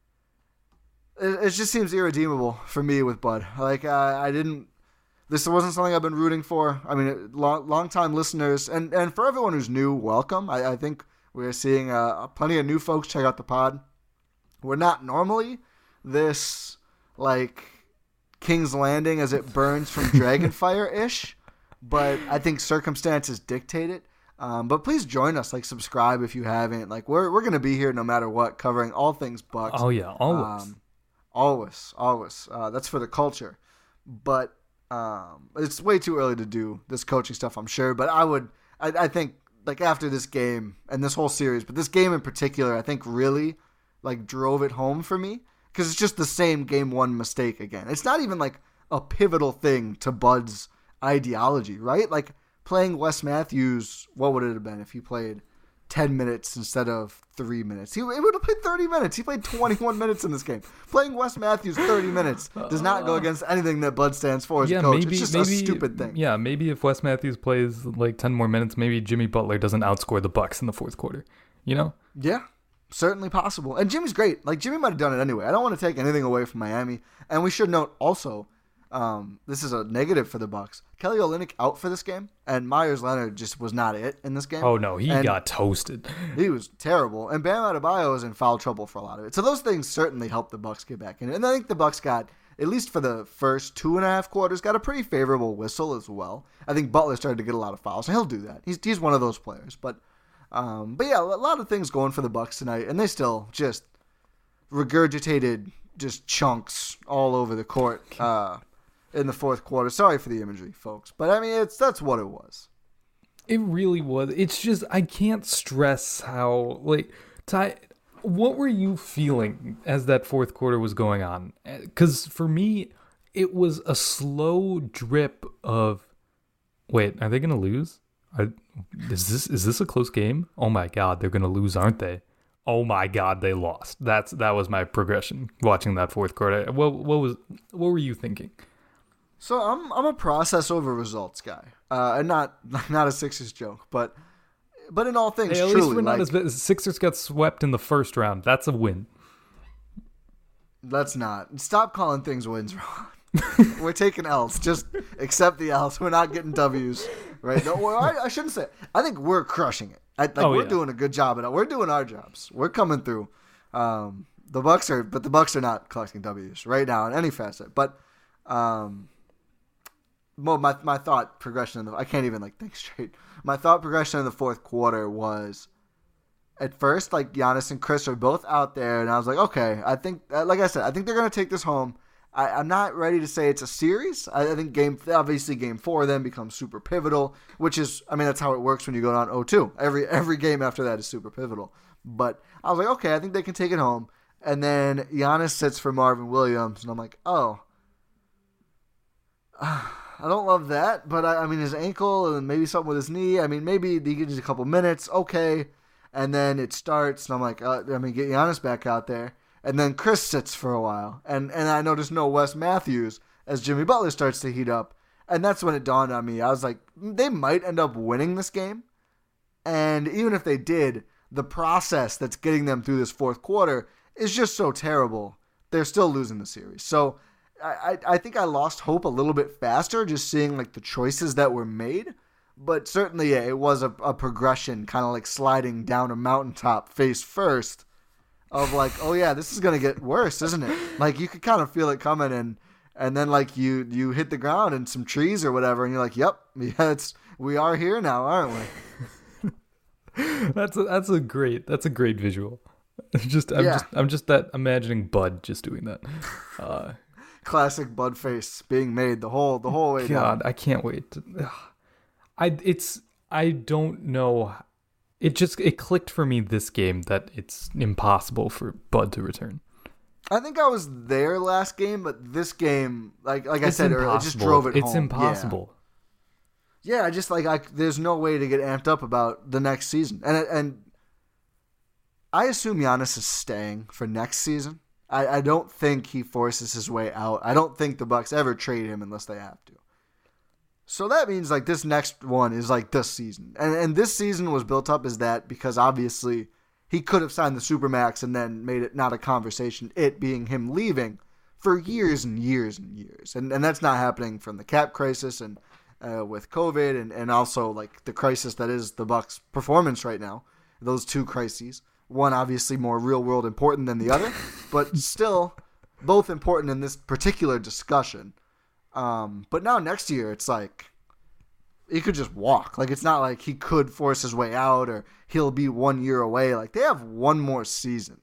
E: seems irredeemable for me with Bud. This wasn't something I've been rooting for. I mean, long-time listeners, and for everyone who's new, welcome. I think we're seeing plenty of new folks check out the pod. We're not normally this, King's Landing as it burns from Dragonfire-ish, but I think circumstances dictate it. But please join us, subscribe if you haven't. We're going to be here no matter what, covering all things Bucks.
D: Oh, yeah, always.
E: Always. That's for the culture. But it's way too early to do this coaching stuff, I'm sure. But I think, after this game and this whole series, but this game in particular, I think really, drove it home for me. Because it's just the same Game 1 mistake again. It's not even, a pivotal thing to Bud's ideology, right? Playing Wes Matthews, what would it have been if he played 10 minutes instead of 3 minutes? He would have played 30 minutes. He played 21 minutes in this game. Playing Wes Matthews 30 minutes does not go against anything that Bud stands for as a coach. It's just a stupid thing.
D: Yeah, maybe if Wes Matthews plays 10 more minutes, maybe Jimmy Butler doesn't outscore the Bucks in the fourth quarter.
E: Yeah, certainly possible. And Jimmy's great. Jimmy might have done it anyway. I don't want to take anything away from Miami. And we should note also, this is a negative for the Bucks. Kelly Olynyk out for this game, and Myers Leonard just was not it in this game.
D: Oh no, he got toasted.
E: He was terrible, and Bam Adebayo was in foul trouble for a lot of it. So those things certainly helped the Bucks get back in it. And I think the Bucks got, at least for the first 2.5 quarters, got a pretty favorable whistle as well. I think Butler started to get a lot of fouls, and he'll do that. He's one of those players. But yeah, a lot of things going for the Bucks tonight, and they still just regurgitated just chunks all over the court. In the fourth quarter. Sorry for the imagery, folks. But, I mean, that's what it was.
D: It really was. It's just, I can't stress how, Ty, what were you feeling as that fourth quarter was going on? Because for me, it was a slow drip of, wait, are they going to lose? Is this a close game? Oh, my God, they're going to lose, aren't they? Oh, my God, they lost. That was my progression watching that fourth quarter. What were you thinking?
E: So I'm a process over results guy, and not a Sixers joke, but But in all things,
D: Hey, at
E: truly,
D: least we're not as bad. Sixers got swept in the first round. That's a win.
E: Let's not. Stop calling things wins, Ron. We're taking L's. Just accept the L's. We're not getting W's. Right? No, well, I shouldn't say it. I think we're crushing it. We're doing a good job at it. We're doing our jobs. We're coming through. The Bucks are not collecting W's right now in any facet. But my thought progression I can't even think straight. My thought progression in the fourth quarter was, at first, Giannis and Chris are both out there, and I was like, okay, I think, like I said, I think they're going to take this home. I'm not ready to say it's a series. I think game 4 then becomes super pivotal, which is, that's how it works when you go down 0-2. Every game after that is super pivotal. But I was like, okay, I think they can take it home. And then Giannis sits for Marvin Williams, and I'm like, oh, I don't love that, but his ankle and maybe something with his knee. Maybe he gets a couple minutes, okay. And then it starts, and I'm like, get Giannis back out there. And then Chris sits for a while, and I noticed no Wes Matthews as Jimmy Butler starts to heat up. And that's when it dawned on me. I was like, they might end up winning this game. And even if they did, the process that's getting them through this fourth quarter is just so terrible. They're still losing the series. So I think I lost hope a little bit faster just seeing the choices that were made. But certainly, yeah, it was a progression, kind of sliding down a mountaintop face first of oh yeah, this is going to get worse, isn't it? You could kind of feel it coming, and then you hit the ground and some trees or whatever, and you're like, yep, yeah, we are here now, aren't we?
D: That's a great visual. I'm just imagining Bud just doing that.
E: Classic Bud face being made the whole way down.
D: God, I can't wait. I don't know. It clicked for me this game that it's impossible for Bud to return.
E: I think I was there last game, but this game, like I said earlier, it just drove it home.
D: It's impossible.
E: Yeah, I just there's no way to get amped up about the next season, and I assume Giannis is staying for next season. I don't think he forces his way out. I don't think the Bucks ever trade him unless they have to. So that means this next one is this season. And this season was built up as that because obviously he could have signed the Supermax and then made it not a conversation, it being him leaving for years and years and years. And that's not happening from the cap crisis and with COVID and also the crisis that is the Bucks' performance right now. Those two crises. One obviously more real world important than the other, but still both important in this particular discussion. But now next year, it's he could just walk. It's not he could force his way out or he'll be 1 year away. They have one more season.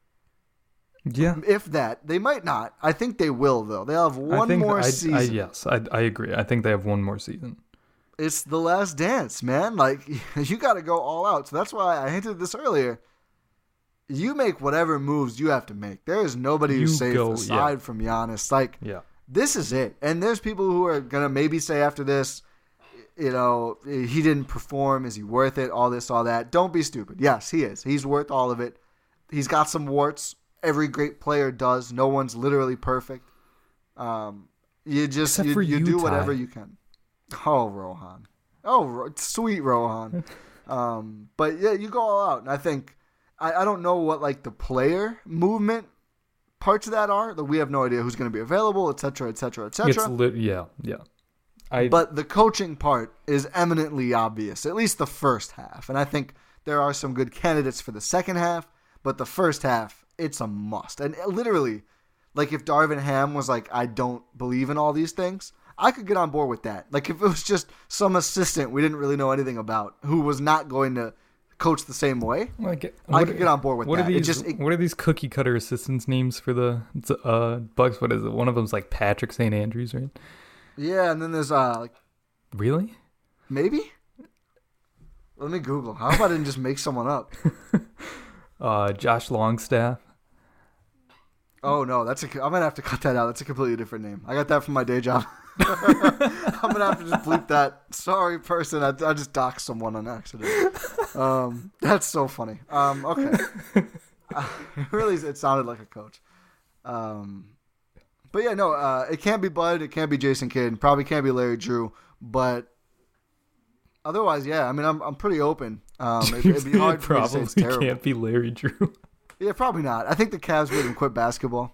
D: Yeah.
E: If that. They might not. I think they will, though. They'll have one more season.
D: Yes, I agree. I think they have one more season.
E: It's the last dance, man. You got to go all out. So that's why I hinted this earlier. You make whatever moves you have to make. There is nobody who's safe aside from Giannis.
D: Yeah.
E: This is it. And there's people who are going to maybe say after this, he didn't perform. Is he worth it? All this, all that. Don't be stupid. Yes, he is. He's worth all of it. He's got some warts. Every great player does. No one's literally perfect. You do whatever you can. Oh, Rohan. Oh, sweet Rohan. But yeah, you go all out. And I think, I don't know what the player movement parts of that are. That we have no idea who's going to be available, et cetera, et cetera, et cetera.
D: Yeah.
E: But the coaching part is eminently obvious, at least the first half. And I think there are some good candidates for the second half, but the first half, it's a must. And literally, if Darvin Ham was I don't believe in all these things, I could get on board with that. If it was just some assistant we didn't really know anything about who was not going to coach the same way, I could get on board with that.
D: What are these cookie cutter assistants' names for the Bucks? What is it? One of them's Patrick St. Andrews, right?
E: Yeah, and then there's
D: really?
E: Maybe? Let me Google. How about I didn't just make someone up?
D: Josh Longstaff.
E: Oh no, I'm gonna have to cut that out. That's a completely different name. I got that from my day job. I'm gonna have to just bleep that. Sorry, person. I just doxed someone on accident. That's so funny. Okay. Really, it sounded like a coach. But yeah, no. It can't be Bud. It can't be Jason Kidd. And probably can't be Larry Drew. But otherwise, yeah. I'm pretty open It'd be hard for me to say it's
D: Probably
E: terrible.
D: can't be Larry Drew.
E: Yeah, probably not. I think the Cavs made him quit basketball.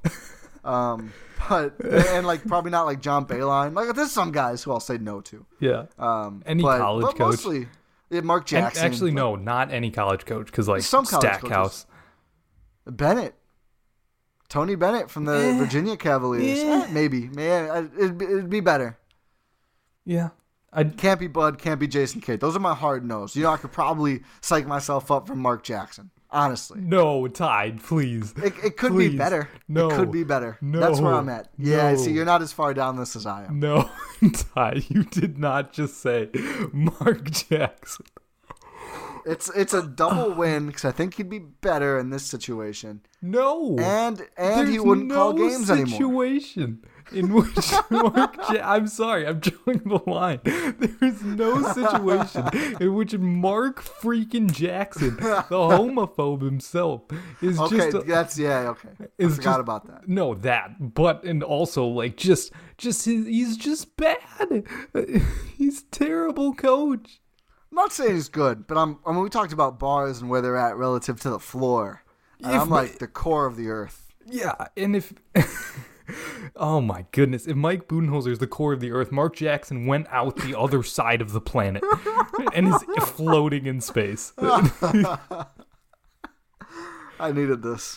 E: And like probably not like John Beilein. Like there's some guys who I'll say no to.
D: Yeah. Any
E: but
D: college coach.
E: Mostly, yeah, Mark Jackson.
D: Actually, no, not any college coach, because like
E: Some college
D: Stackhouse.
E: Bennett. Tony Bennett from the Virginia Cavaliers. Maybe. Man, it'd be better.
D: Yeah.
E: Can't be Bud, can't be Jason Kidd. Those are my hard no's. You know, I could probably psych myself up from Mark Jackson. Honestly.
D: No, Ty, please.
E: It could
D: Please.
E: be better.
D: No.
E: It could be better.
D: No.
E: That's where I'm at. Yeah,
D: No.
E: see, you're not as far down this as I am.
D: No, Ty, you did not just say Mark Jackson.
E: It's a double win because I think he'd be better in this situation.
D: No.
E: And
D: There's
E: he wouldn't
D: no
E: call games anymore.
D: situation in which I'm sorry, I'm drawing the line. There's no situation in which Mark freaking Jackson, the homophobe himself, is
E: Okay,
D: just
E: okay. I
D: is
E: forgot
D: just-
E: about that.
D: No, that, but and also like he's just bad. He's terrible coach.
E: I'm not saying he's good, but we talked about bars and where they're at relative to the floor. And I'm like the core of the earth.
D: Yeah, and if oh my goodness, if Mike Budenholzer is the core of the earth, Mark Jackson went out the other side of the planet and is floating in space.
E: I needed this.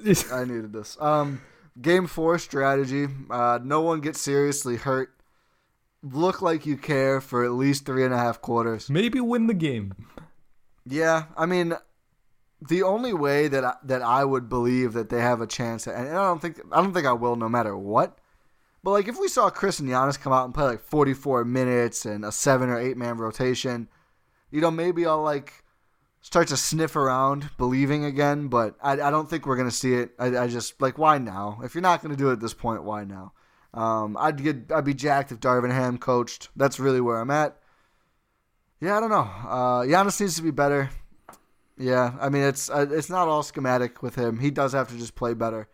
E: Game 4 strategy. No one gets seriously hurt. Look like you care for at least 3.5 quarters.
D: Maybe win the game.
E: Yeah, I mean, the only way that I would believe that they have a chance, and I don't think I will, no matter what. But like, if we saw Chris and Giannis come out and play like 44 minutes and a 7 or 8 man rotation, you know, maybe I'll like start to sniff around believing again. But I don't think we're gonna see it. I just like, why now? If you're not gonna do it at this point, why now? I'd be jacked if Darvin Ham coached. That's really where I'm at. Yeah, I don't know. Giannis needs to be better. Yeah, I mean it's not all schematic with him. He does have to just play better.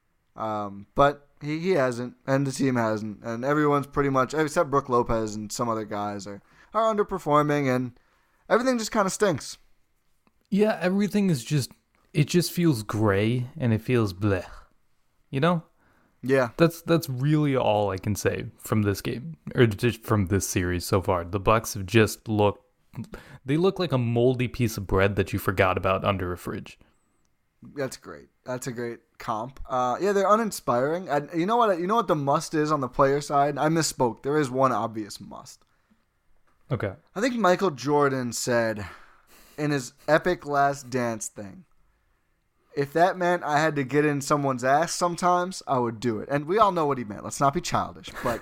E: But he hasn't, and the team hasn't, and everyone's pretty much except Brook Lopez and some other guys are underperforming, and everything just kind of stinks.
D: Yeah, everything is just feels gray and it feels bleh. You know?
E: Yeah.
D: That's really all I can say from this game, or just from this series so far. The Bucks have just look like a moldy piece of bread that you forgot about under a fridge.
E: That's great. That's a great comp. Yeah, they're uninspiring. You know what the must is on the player side? I misspoke. There is one obvious must.
D: Okay.
E: I think Michael Jordan said in his epic Last Dance thing, if that meant I had to get in someone's ass sometimes, I would do it. And we all know what he meant. Let's not be childish. But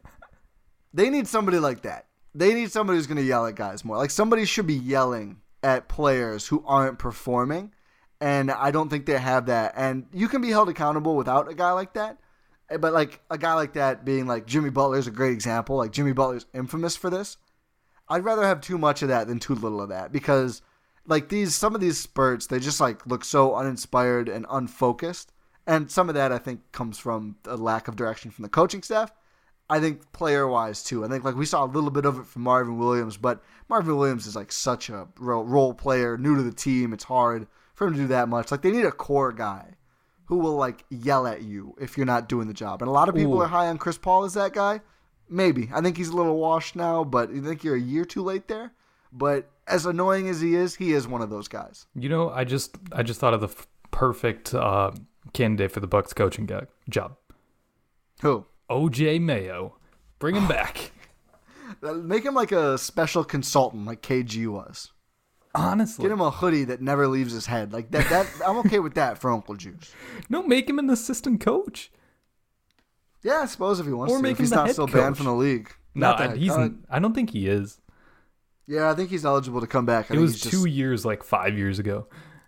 E: they need somebody like that. They need somebody who's going to yell at guys more. Like, somebody should be yelling at players who aren't performing. And I don't think they have that. And you can be held accountable without a guy like that. But, like, a guy like that being like Jimmy Butler is a great example. Like, Jimmy Butler's infamous for this. I'd rather have too much of that than too little of that. Because like some of these spurts, they just like look so uninspired and unfocused. And some of that I think comes from a lack of direction from the coaching staff. I think player-wise too. I think like we saw a little bit of it from Marvin Williams, but Marvin Williams is like such a role player, new to the team. It's hard for him to do that much. Like they need a core guy who will like yell at you if you're not doing the job. And a lot of people are high on Chris Paul as that guy. Maybe. I think he's a little washed now, but you think you're a year too late there? But as annoying as he is one of those guys.
D: You know, I just thought of the perfect candidate for the Bucks coaching job.
E: Who?
D: OJ Mayo. Bring him back.
E: Make him like a special consultant like KG was.
D: Honestly.
E: Get him a hoodie that never leaves his head. Like that I'm okay with that for Uncle Juice.
D: No, make him an assistant coach.
E: Yeah, I suppose if he wants
D: or
E: to.
D: make
E: If
D: him
E: he's
D: the
E: not
D: head
E: still
D: coach.
E: banned from the league.
D: No, I don't think he is.
E: Yeah, I think he's eligible to come back.
D: It was 2 years, like 5 years ago.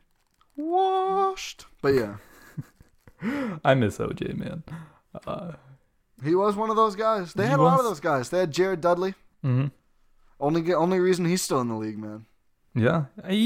E: Washed. But yeah.
D: I miss OJ, man.
E: He was one of those guys. They had a lot of those guys. They had Jared Dudley.
D: Mm-hmm.
E: Only reason he's still in the league, man.
D: Yeah,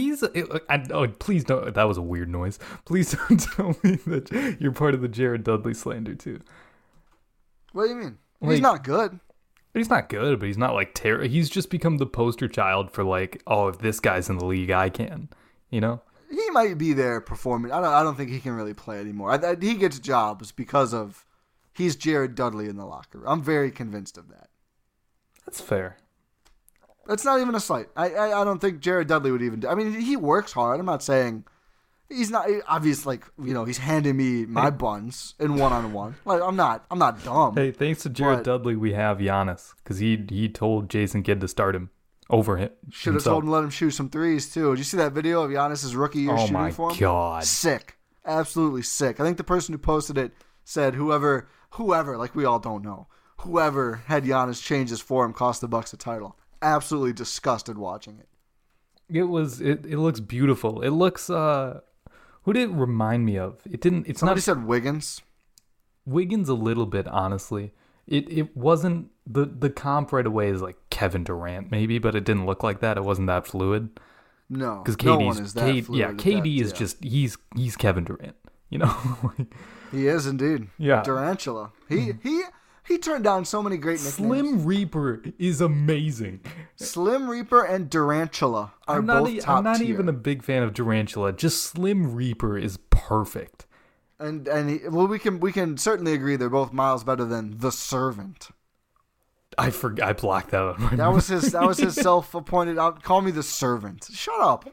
D: please don't. That was a weird noise. Please don't tell me that you're part of the Jared Dudley slander too.
E: What do you mean?
D: Like,
E: he's not good.
D: He's not good, but he's not like terrible. He's just become the poster child for like, oh, if this guy's in the league, I can. You know?
E: He might be there performing. I don't think he can really play anymore. He gets jobs because of he's Jared Dudley in the locker room. I'm very convinced of that.
D: That's fair.
E: That's not even a slight. I don't think Jared Dudley would even do. I mean, he works hard. I'm not saying he's not obvious. Like, he's handing me my buns in one-on-one. Like, I'm not dumb.
D: Hey, thanks to Jared Dudley, we have Giannis because he told Jason Kidd to start him over him.
E: Should have told him to let him shoot some threes too. Did you see that video of Giannis's rookie year shooting form?
D: Oh my God,
E: sick, absolutely sick. I think the person who posted it said whoever, like we all don't know, whoever had Giannis change his form cost the Bucks a title. Absolutely disgusted watching it.
D: It looks beautiful. It looks who did it remind me of? Somebody
E: said Wiggins.
D: Wiggins a little bit, honestly. It wasn't the comp right away is like Kevin Durant maybe, but it didn't look like that. It wasn't that fluid.
E: No,
D: because
E: no one is that fluid.
D: Yeah, KD is just he's Kevin Durant.
E: He is indeed.
D: Yeah,
E: Durantula. He turned down so many great nicknames.
D: Slim Reaper is amazing.
E: Slim Reaper and Durantula are both top
D: I'm not
E: tier.
D: even a big fan of Durantula. Just Slim Reaper is perfect.
E: And we can certainly agree they're both miles better than the Servant.
D: I blocked that out.
E: That was his self-appointed. Call me the Servant. Shut up.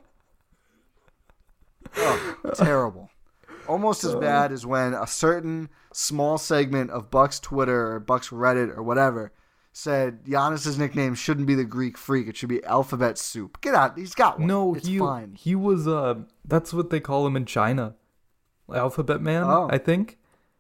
E: Oh, terrible. Almost as bad as when a certain small segment of Bucks Twitter or Bucks Reddit or whatever said Giannis's nickname shouldn't be the Greek Freak. It should be Alphabet Soup. Get out. He's got one.
D: No,
E: it's fine.
D: He was. That's what they call him in China. Alphabet Man, I think.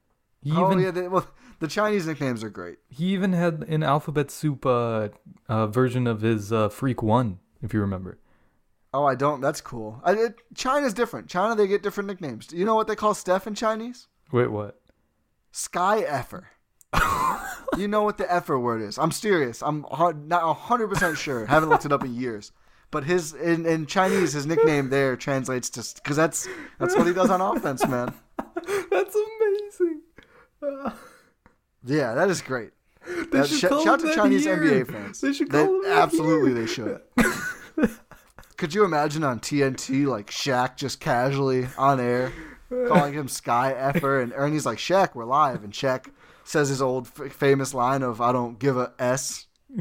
E: The Chinese nicknames are great.
D: He even had an Alphabet Soup version of his Freak 1, if you remember.
E: Oh, I don't. That's cool. China's different. China, they get different nicknames. Do you know what they call Steph in Chinese?
D: Wait, what?
E: Sky Effer. You know what the Effer word is. I'm serious. I'm not 100% sure. Haven't looked it up in years. But in Chinese, his nickname there translates to, because that's what he does on offense, man.
D: That's amazing.
E: Yeah, that is great.
D: Shout
E: to Chinese NBA fans.
D: They should call him
E: absolutely they should. Could you imagine on TNT, like Shaq just casually on air calling him Sky Effer, and Ernie's like, Shaq, we're live, and Shaq says his old famous line of, I don't give a S.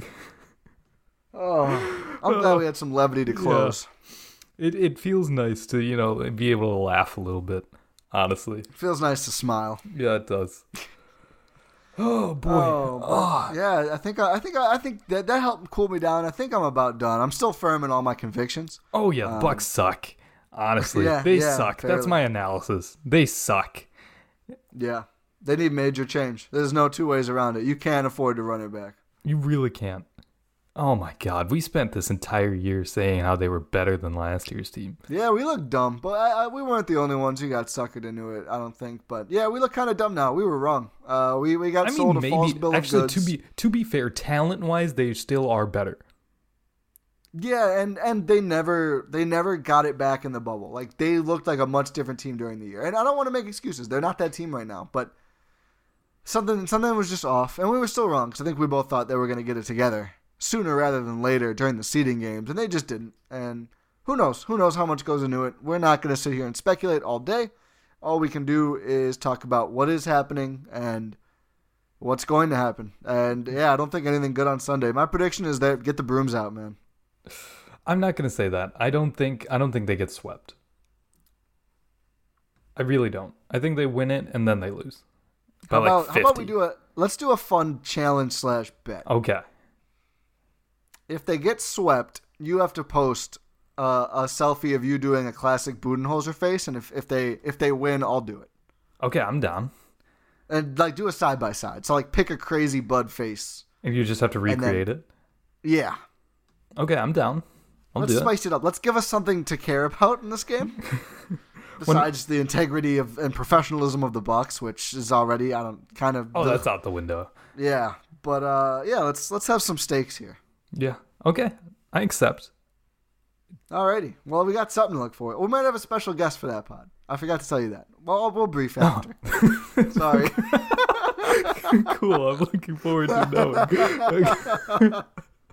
E: Oh, I'm glad we had some levity to close.
D: Yeah. It feels nice to, be able to laugh a little bit, honestly.
E: It feels nice to smile.
D: Yeah, it does. Oh boy.
E: Yeah, I think that helped cool me down. I think I'm about done. I'm still firm in all my convictions.
D: Oh yeah, Bucks suck. Honestly, they suck.
E: Fairly.
D: That's my analysis. They suck.
E: Yeah, they need major change. There's no two ways around it. You can't afford to run it back.
D: You really can't. Oh my God, we spent this entire year saying how they were better than last year's team.
E: Yeah, we look dumb, but we weren't the only ones who got suckered into it, I don't think. But yeah, we look kind of dumb now. We were wrong. We got sold a false bill of goods.
D: Actually, to be fair, talent-wise, they still are better.
E: Yeah, and they never got it back in the bubble. Like, they looked like a much different team during the year. And I don't want to make excuses. They're not that team right now, but something was just off, and we were still wrong because I think we both thought they were going to get it together sooner rather than later during the seeding games, and they just didn't. And who knows how much goes into it. We're not going to sit here and speculate all day. All we can do is talk about what is happening and what's going to happen. And yeah, I don't think anything good on Sunday. My prediction is that get the brooms out, man.
D: I'm not going to say that. I don't think they get swept. I really don't. I think they win it and then they lose.
E: How about let's do a fun challenge / bet.
D: Okay.
E: If they get swept, you have to post a selfie of you doing a classic Budenholzer face, and if they win, I'll do it.
D: Okay, I'm down.
E: And do a side by side. So pick a crazy Bud face.
D: And you just have to recreate it.
E: Yeah.
D: Okay, I'm down.
E: Let's spice it up. Let's give us something to care about in this game. Besides the integrity and professionalism of the Bucks, which is already
D: that's out the window.
E: Yeah, but let's have some stakes here.
D: Yeah. Okay. I accept.
E: Alrighty. Well, we got something to look for. We might have a special guest for that pod. I forgot to tell you that. Well, we'll brief after. Sorry.
D: Cool. I'm looking forward to knowing.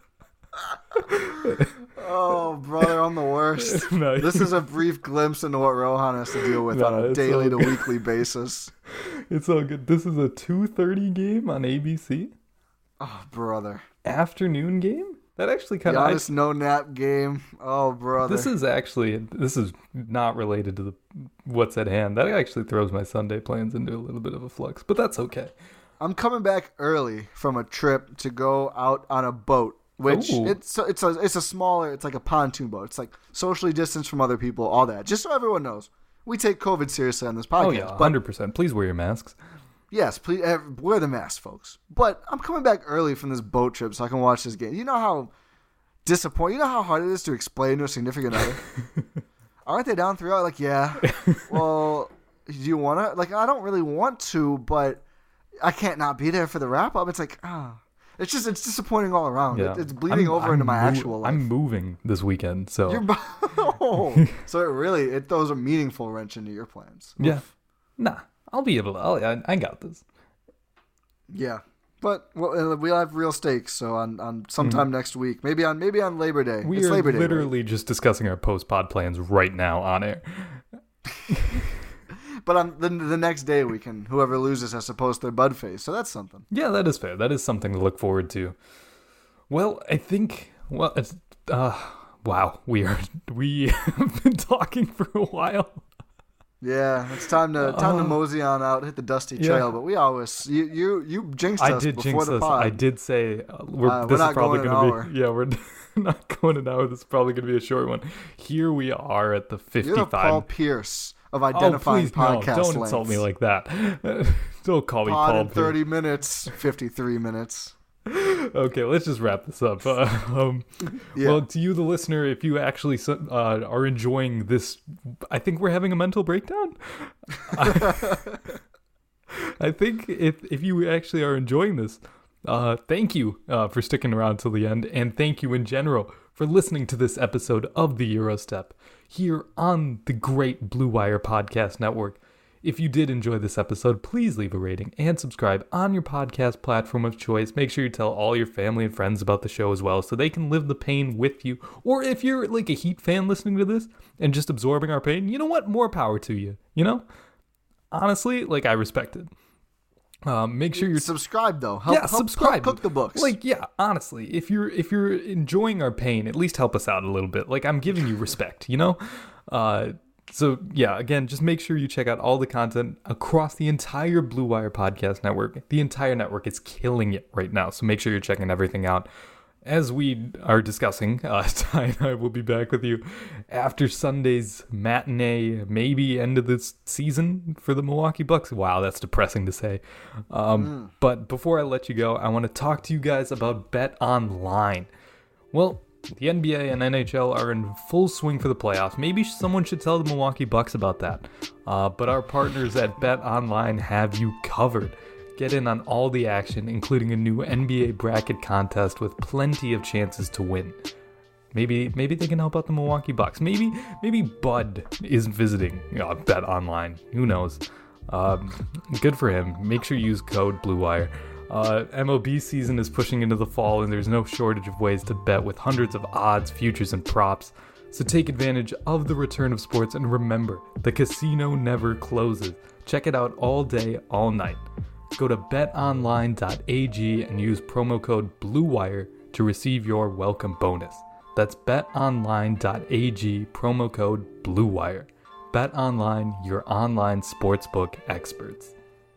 E: Oh, brother, I'm the worst.
D: No,
E: This is a brief glimpse into what Rohan has to deal with on a
D: it's
E: daily
D: all
E: to
D: good.
E: weekly basis.
D: It's all good. This is a 2:30 game on ABC.
E: Oh, brother.
D: Afternoon game? That actually kind
E: Giannis
D: of...
E: no nap game. Oh, brother.
D: This is not related to what's at hand. That actually throws my Sunday plans into a little bit of a flux, but that's okay.
E: I'm coming back early from a trip to go out on a boat, which
D: Ooh.
E: it's a smaller, it's like a pontoon boat. It's like socially distanced from other people, all that. Just so everyone knows, we take COVID seriously on this podcast.
D: Oh yeah,
E: but
D: 100%. Please wear your masks.
E: yes, please wear the mask, folks. But I'm coming back early from this boat trip so I can watch this game. You know how disappointing, you know how hard it is to explain to a significant other? Aren't they down 3-0? Like, yeah. Well, do you want to? Like, I don't really want to, but I can't not be there for the wrap up. It's like, it's disappointing all around.
D: Yeah.
E: It's bleeding over into my actual life.
D: I'm moving this weekend, so
E: So it throws a meaningful wrench into your plans.
D: yeah. Nah, I'll be able to. I got this.
E: Yeah. But we'll have real stakes. So on sometime next week, maybe on Labor Day.
D: We
E: it's
D: are
E: Labor Day,
D: literally just discussing our post-pod plans right now on air.
E: But on the next day, whoever loses has to post their bud face. So that's something.
D: Yeah, that is fair. That is something to look forward to. Well, I think. Well, it's. Wow, we have been talking for a while.
E: Yeah, it's time to mosey on out, hit the dusty trail. But we always you jinxed us
D: did
E: before
D: jinx
E: the
D: us.
E: pod.
D: I did say
E: we're
D: this
E: not
D: is probably
E: going
D: going
E: an
D: to be. Yeah, we're not going an hour. This is probably going to be a short one. Here we are at the 55.
E: You're the Paul Pierce of identifying podcast
D: don't
E: lengths.
D: insult me like that. Don't call me
E: Pod
D: Paul
E: in 30 minutes, 53 minutes.
D: Okay, let's just wrap this up. Well, to you, the listener, if you actually are enjoying this, I think we're having a mental breakdown. I think if you actually are enjoying this, thank you for sticking around till the end, and thank you in general for listening to this episode of the Eurostep here on the great Blue Wire Podcast Network. If you did enjoy this episode, please leave a rating and subscribe on your podcast platform of choice. Make sure you tell all your family and friends about the show as well so they can live the pain with you. Or if you're like a Heat fan listening to this and just absorbing our pain, you know what? More power to you, you know? Honestly, like, I respect it. Make sure you're
E: subscribe though.
D: Subscribe.
E: Help cook the books.
D: Like, yeah, honestly, if you're enjoying our pain, at least help us out a little bit. Like, I'm giving you respect, you know? So yeah, again, just make sure you check out all the content across the entire Blue Wire Podcast Network. The entire network is killing it right now, so make sure you're checking everything out. As we are discussing, Ty and I will be back with you after Sunday's matinee, maybe end of this season for the Milwaukee Bucks. Wow, that's depressing to say. But before I let you go, I want to talk to you guys about Bet Online. Well, the NBA and NHL are in full swing for the playoffs. Maybe someone should tell the Milwaukee Bucks about that. But our partners at Bet Online have you covered. Get in on all the action, including a new NBA bracket contest with plenty of chances to win. Maybe they can help out the Milwaukee Bucks. Maybe Bud is visiting Bet Online. Who knows? Good for him. Make sure you use code BlueWire. MLB season is pushing into the fall, and there's no shortage of ways to bet with hundreds of odds, futures, and props. So take advantage of the return of sports, and remember, the casino never closes. Check it out all day, all night. Go to betonline.ag and use promo code BLUEWIRE to receive your welcome bonus. That's betonline.ag, promo code BLUEWIRE. BetOnline, your online sportsbook experts.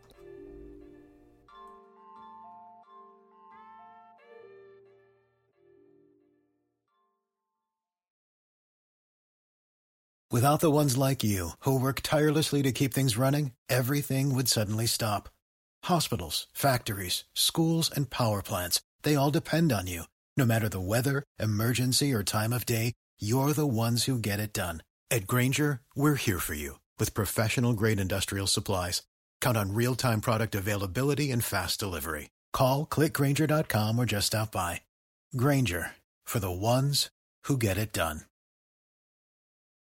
I: Without the ones like you, who work tirelessly to keep things running, everything would suddenly stop. Hospitals, factories, schools, and power plants, they all depend on you. No matter the weather, emergency, or time of day, you're the ones who get it done. At Grainger, we're here for you with professional-grade industrial supplies. Count on real-time product availability and fast delivery. Call, click Grainger.com, or just stop by. Grainger, for the ones who get it done.